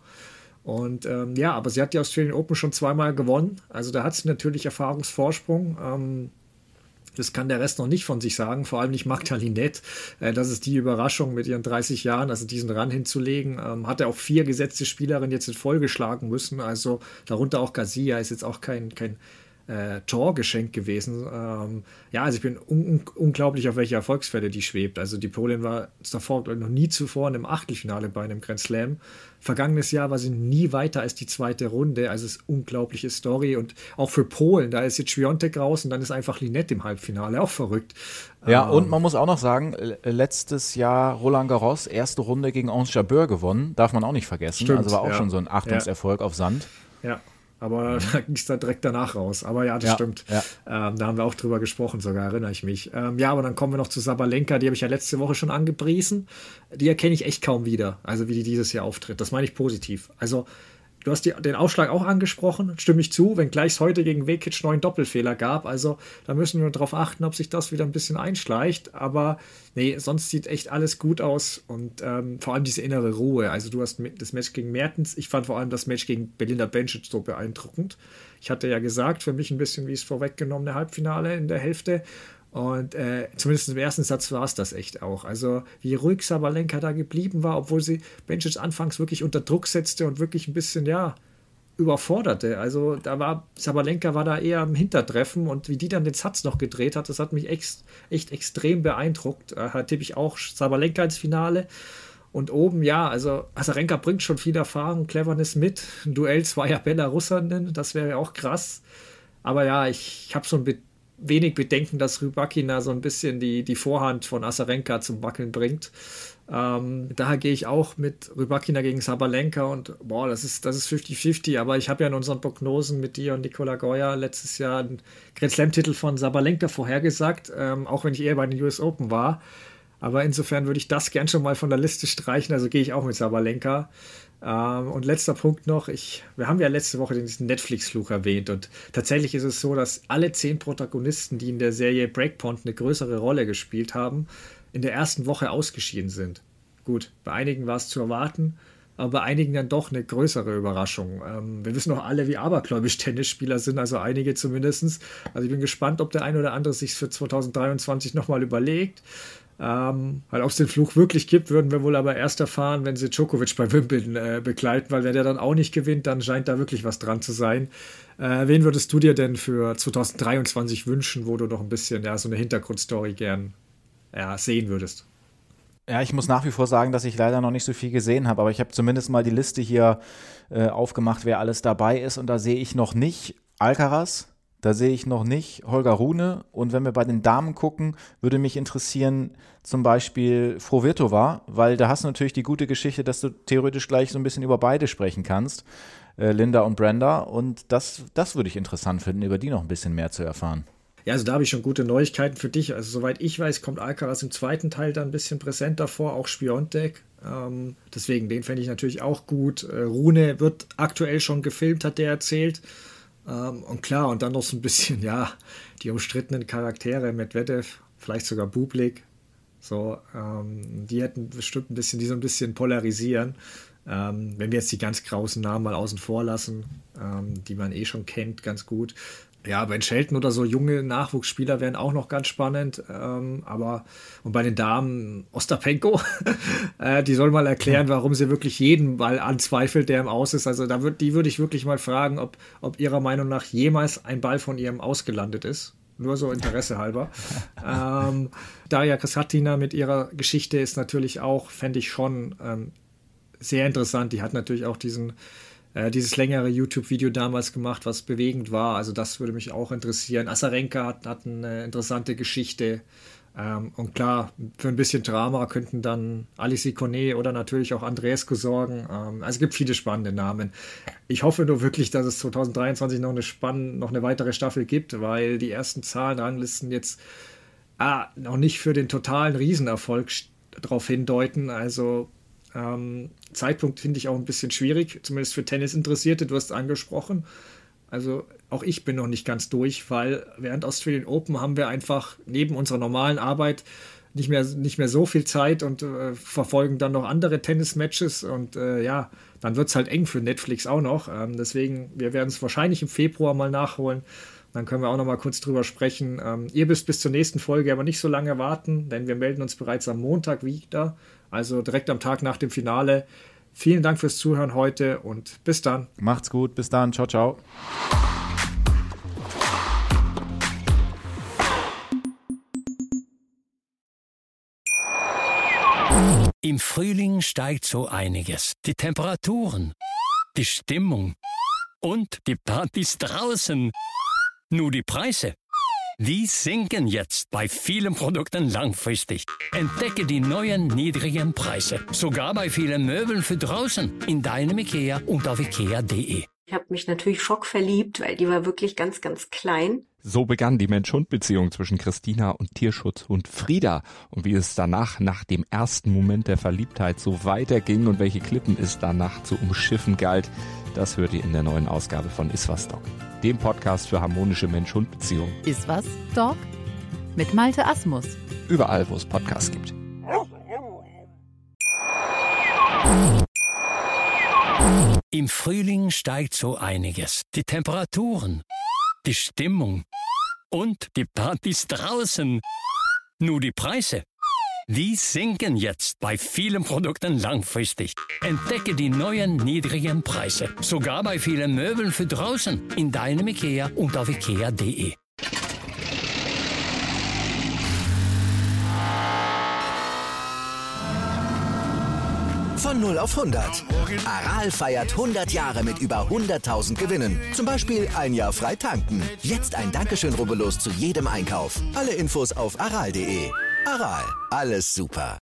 Und ähm, ja, aber sie hat die Australian Open schon zweimal gewonnen. Also da hat sie natürlich Erfahrungsvorsprung. Ähm, Das kann der Rest noch nicht von sich sagen, vor allem nicht Magda Linette. Äh, das ist die Überraschung mit ihren dreißig Jahren, also diesen Run hinzulegen. Ähm, hat er auch vier gesetzte Spielerinnen jetzt in Folge schlagen müssen, also darunter auch Garcia ist jetzt auch kein, kein äh, Torgeschenk gewesen. Ähm, ja, also ich bin un- un- unglaublich, auf welche Erfolgsfälle die schwebt. Also die Polin war davor noch nie zuvor in einem Achtelfinale bei einem Grand Slam. Vergangenes Jahr war sie nie weiter als die zweite Runde. Also es ist eine unglaubliche Story. Und auch für Polen, da ist jetzt Świątek raus und dann ist einfach Linette im Halbfinale. Auch verrückt. Ja, ähm, und man muss auch noch sagen, letztes Jahr Roland Garros, erste Runde gegen Ons Jabeur gewonnen. Darf man auch nicht vergessen. Stimmt, also war auch ja. schon so ein Achtungserfolg ja. auf Sand. Ja. Aber da ging es dann direkt danach raus. Aber ja, das ja, stimmt. Ja. Ähm, da haben wir auch drüber gesprochen, sogar erinnere ich mich. Ähm, ja, aber dann kommen wir noch zu Sabalenka, die habe ich ja letzte Woche schon angepriesen. Die erkenne ich echt kaum wieder, also wie die dieses Jahr auftritt. Das meine ich positiv. Also du hast die, den Aufschlag auch angesprochen, stimme ich zu, wenngleich es heute gegen Vekic neun Doppelfehler gab. Also da müssen wir darauf achten, ob sich das wieder ein bisschen einschleicht. Aber nee, sonst sieht echt alles gut aus und ähm, vor allem diese innere Ruhe. Also du hast das Match gegen Mertens, ich fand vor allem das Match gegen Belinda Bencic so beeindruckend. Ich hatte ja gesagt, für mich ein bisschen wie es vorweggenommene Halbfinale in der Hälfte. Und äh, zumindest im ersten Satz war es das echt auch. Also wie ruhig Sabalenka da geblieben war, obwohl sie Bencic anfangs wirklich unter Druck setzte und wirklich ein bisschen, ja, überforderte. Also da war, Sabalenka war da eher am Hintertreffen und wie die dann den Satz noch gedreht hat, das hat mich ex, echt extrem beeindruckt. Da tippe ich auch Sabalenka ins Finale. Und oben, ja, also Azarenka bringt schon viel Erfahrung, Cleverness mit. Ein Duell zweier Belarusinnen, das wäre auch krass. Aber ja, ich, ich habe so ein be- wenig Bedenken, dass Rybakina so ein bisschen die, die Vorhand von Azarenka zum Wackeln bringt. Ähm, daher gehe ich auch mit Rybakina gegen Sabalenka und boah, das ist, das ist fünfzig fünfzig, aber ich habe ja in unseren Prognosen mit dir und Nicola Goya letztes Jahr einen Grand Slam-Titel von Sabalenka vorhergesagt, ähm, auch wenn ich eher bei den U S Open war. Aber insofern würde ich das gern schon mal von der Liste streichen, also gehe ich auch mit Sabalenka. Ähm, und letzter Punkt noch, ich, wir haben ja letzte Woche diesen Netflix-Fluch erwähnt und tatsächlich ist es so, dass alle zehn Protagonisten, die in der Serie Breakpoint eine größere Rolle gespielt haben, in der ersten Woche ausgeschieden sind. Gut, bei einigen war es zu erwarten, aber bei einigen dann doch eine größere Überraschung. Ähm, wir wissen auch alle, wie abergläubisch Tennisspieler sind, also einige zumindest. Also ich bin gespannt, ob der ein oder andere sich für zwanzig dreiundzwanzig nochmal überlegt. Ähm, weil ob es den Fluch wirklich gibt, würden wir wohl aber erst erfahren, wenn sie Djokovic bei Wimbledon äh, begleiten, weil wenn der dann auch nicht gewinnt, dann scheint da wirklich was dran zu sein. Äh, wen würdest du dir denn für zwanzig dreiundzwanzig wünschen, wo du noch ein bisschen ja, so eine Hintergrundstory gern ja, sehen würdest? Ja, ich muss nach wie vor sagen, dass ich leider noch nicht so viel gesehen habe, aber ich habe zumindest mal die Liste hier äh, aufgemacht, wer alles dabei ist und da sehe ich noch nicht Alcaraz, da sehe ich noch nicht Holger Rune und wenn wir bei den Damen gucken, würde mich interessieren zum Beispiel Fruhvirtova, weil da hast du natürlich die gute Geschichte, dass du theoretisch gleich so ein bisschen über beide sprechen kannst, äh, Linda und Brenda und das, das würde ich interessant finden, über die noch ein bisschen mehr zu erfahren. Ja, also da habe ich schon gute Neuigkeiten für dich. Also soweit ich weiß, kommt Alcaraz im zweiten Teil dann ein bisschen präsenter vor, auch Świątek. Ähm, deswegen, den fände ich natürlich auch gut. Äh, Rune wird aktuell schon gefilmt, hat der erzählt. Ähm, und klar, und dann noch so ein bisschen, ja, die umstrittenen Charaktere, Medvedev, vielleicht sogar Bublik. So, ähm, die hätten bestimmt ein bisschen, die so ein bisschen polarisieren. Ähm, wenn wir jetzt die ganz grausen Namen mal außen vor lassen, ähm, die man eh schon kennt, ganz gut. Ja, Ben Shelton oder so junge Nachwuchsspieler wären auch noch ganz spannend. Ähm, aber und bei den Damen Ostapenko, äh, die soll mal erklären, warum sie wirklich jeden Ball anzweifelt, der im Aus ist. Also da würd, die würde ich wirklich mal fragen, ob, ob ihrer Meinung nach jemals ein Ball von ihrem Ausgelandet ist. Nur so Interesse halber. ähm, Daria Kasatkina mit ihrer Geschichte ist natürlich auch, fände ich schon ähm, sehr interessant. Die hat natürlich auch diesen dieses längere YouTube-Video damals gemacht, was bewegend war. Also das würde mich auch interessieren. Azarenka hat, hat eine interessante Geschichte. Ähm, und klar, für ein bisschen Drama könnten dann Alice Cornet oder natürlich auch Andreescu sorgen. Ähm, also es gibt viele spannende Namen. Ich hoffe nur wirklich, dass es zwanzig dreiundzwanzig noch eine, spann- noch eine weitere Staffel gibt, weil die ersten Zahlenranglisten jetzt ah, noch nicht für den totalen Riesenerfolg darauf hindeuten. Also Ähm, Zeitpunkt finde ich auch ein bisschen schwierig, zumindest für Tennis-Interessierte, du hast es angesprochen. Also auch ich bin noch nicht ganz durch, weil während Australian Open haben wir einfach neben unserer normalen Arbeit nicht mehr, nicht mehr so viel Zeit und äh, verfolgen dann noch andere Tennis-Matches und äh, ja, dann wird es halt eng für Netflix auch noch. Ähm, deswegen, wir werden es wahrscheinlich im Februar mal nachholen. Dann können wir auch noch mal kurz drüber sprechen. Ähm, ihr müsst bis zur nächsten Folge aber nicht so lange warten, denn wir melden uns bereits am Montag wieder. Also direkt am Tag nach dem Finale. Vielen Dank fürs Zuhören heute und bis dann. Macht's gut, bis dann. Ciao, ciao. Im Frühling steigt so einiges. Die Temperaturen, die Stimmung und die Partys draußen. Nur die Preise, die sinken jetzt bei vielen Produkten langfristig. Entdecke die neuen niedrigen Preise. Sogar bei vielen Möbeln für draußen. In deinem Ikea und auf ikea punkt de. Ich habe mich natürlich schockverliebt, weil die war wirklich ganz, ganz klein. So begann die Mensch-Hund-Beziehung zwischen Christina und Tierschutzhund Frieda. Und wie es danach, nach dem ersten Moment der Verliebtheit, so weiterging und welche Klippen es danach zu umschiffen galt, das hört ihr in der neuen Ausgabe von Iswas Dog, dem Podcast für harmonische Mensch-Hund-Beziehungen. Iswas Dog mit Malte Asmus. Überall, wo es Podcasts gibt. Im Frühling steigt so einiges. Die Temperaturen, die Stimmung und die Partys draußen. Nur die Preise, die sinken jetzt bei vielen Produkten langfristig. Entdecke die neuen niedrigen Preise. Sogar bei vielen Möbeln für draußen. In deinem Ikea und auf ikea punkt de. Von null auf hundert. Aral feiert hundert Jahre mit über hunderttausend Gewinnen. Zum Beispiel ein Jahr frei tanken. Jetzt ein Dankeschön, rubbellos zu jedem Einkauf. Alle Infos auf aral punkt de. Aral, alles super.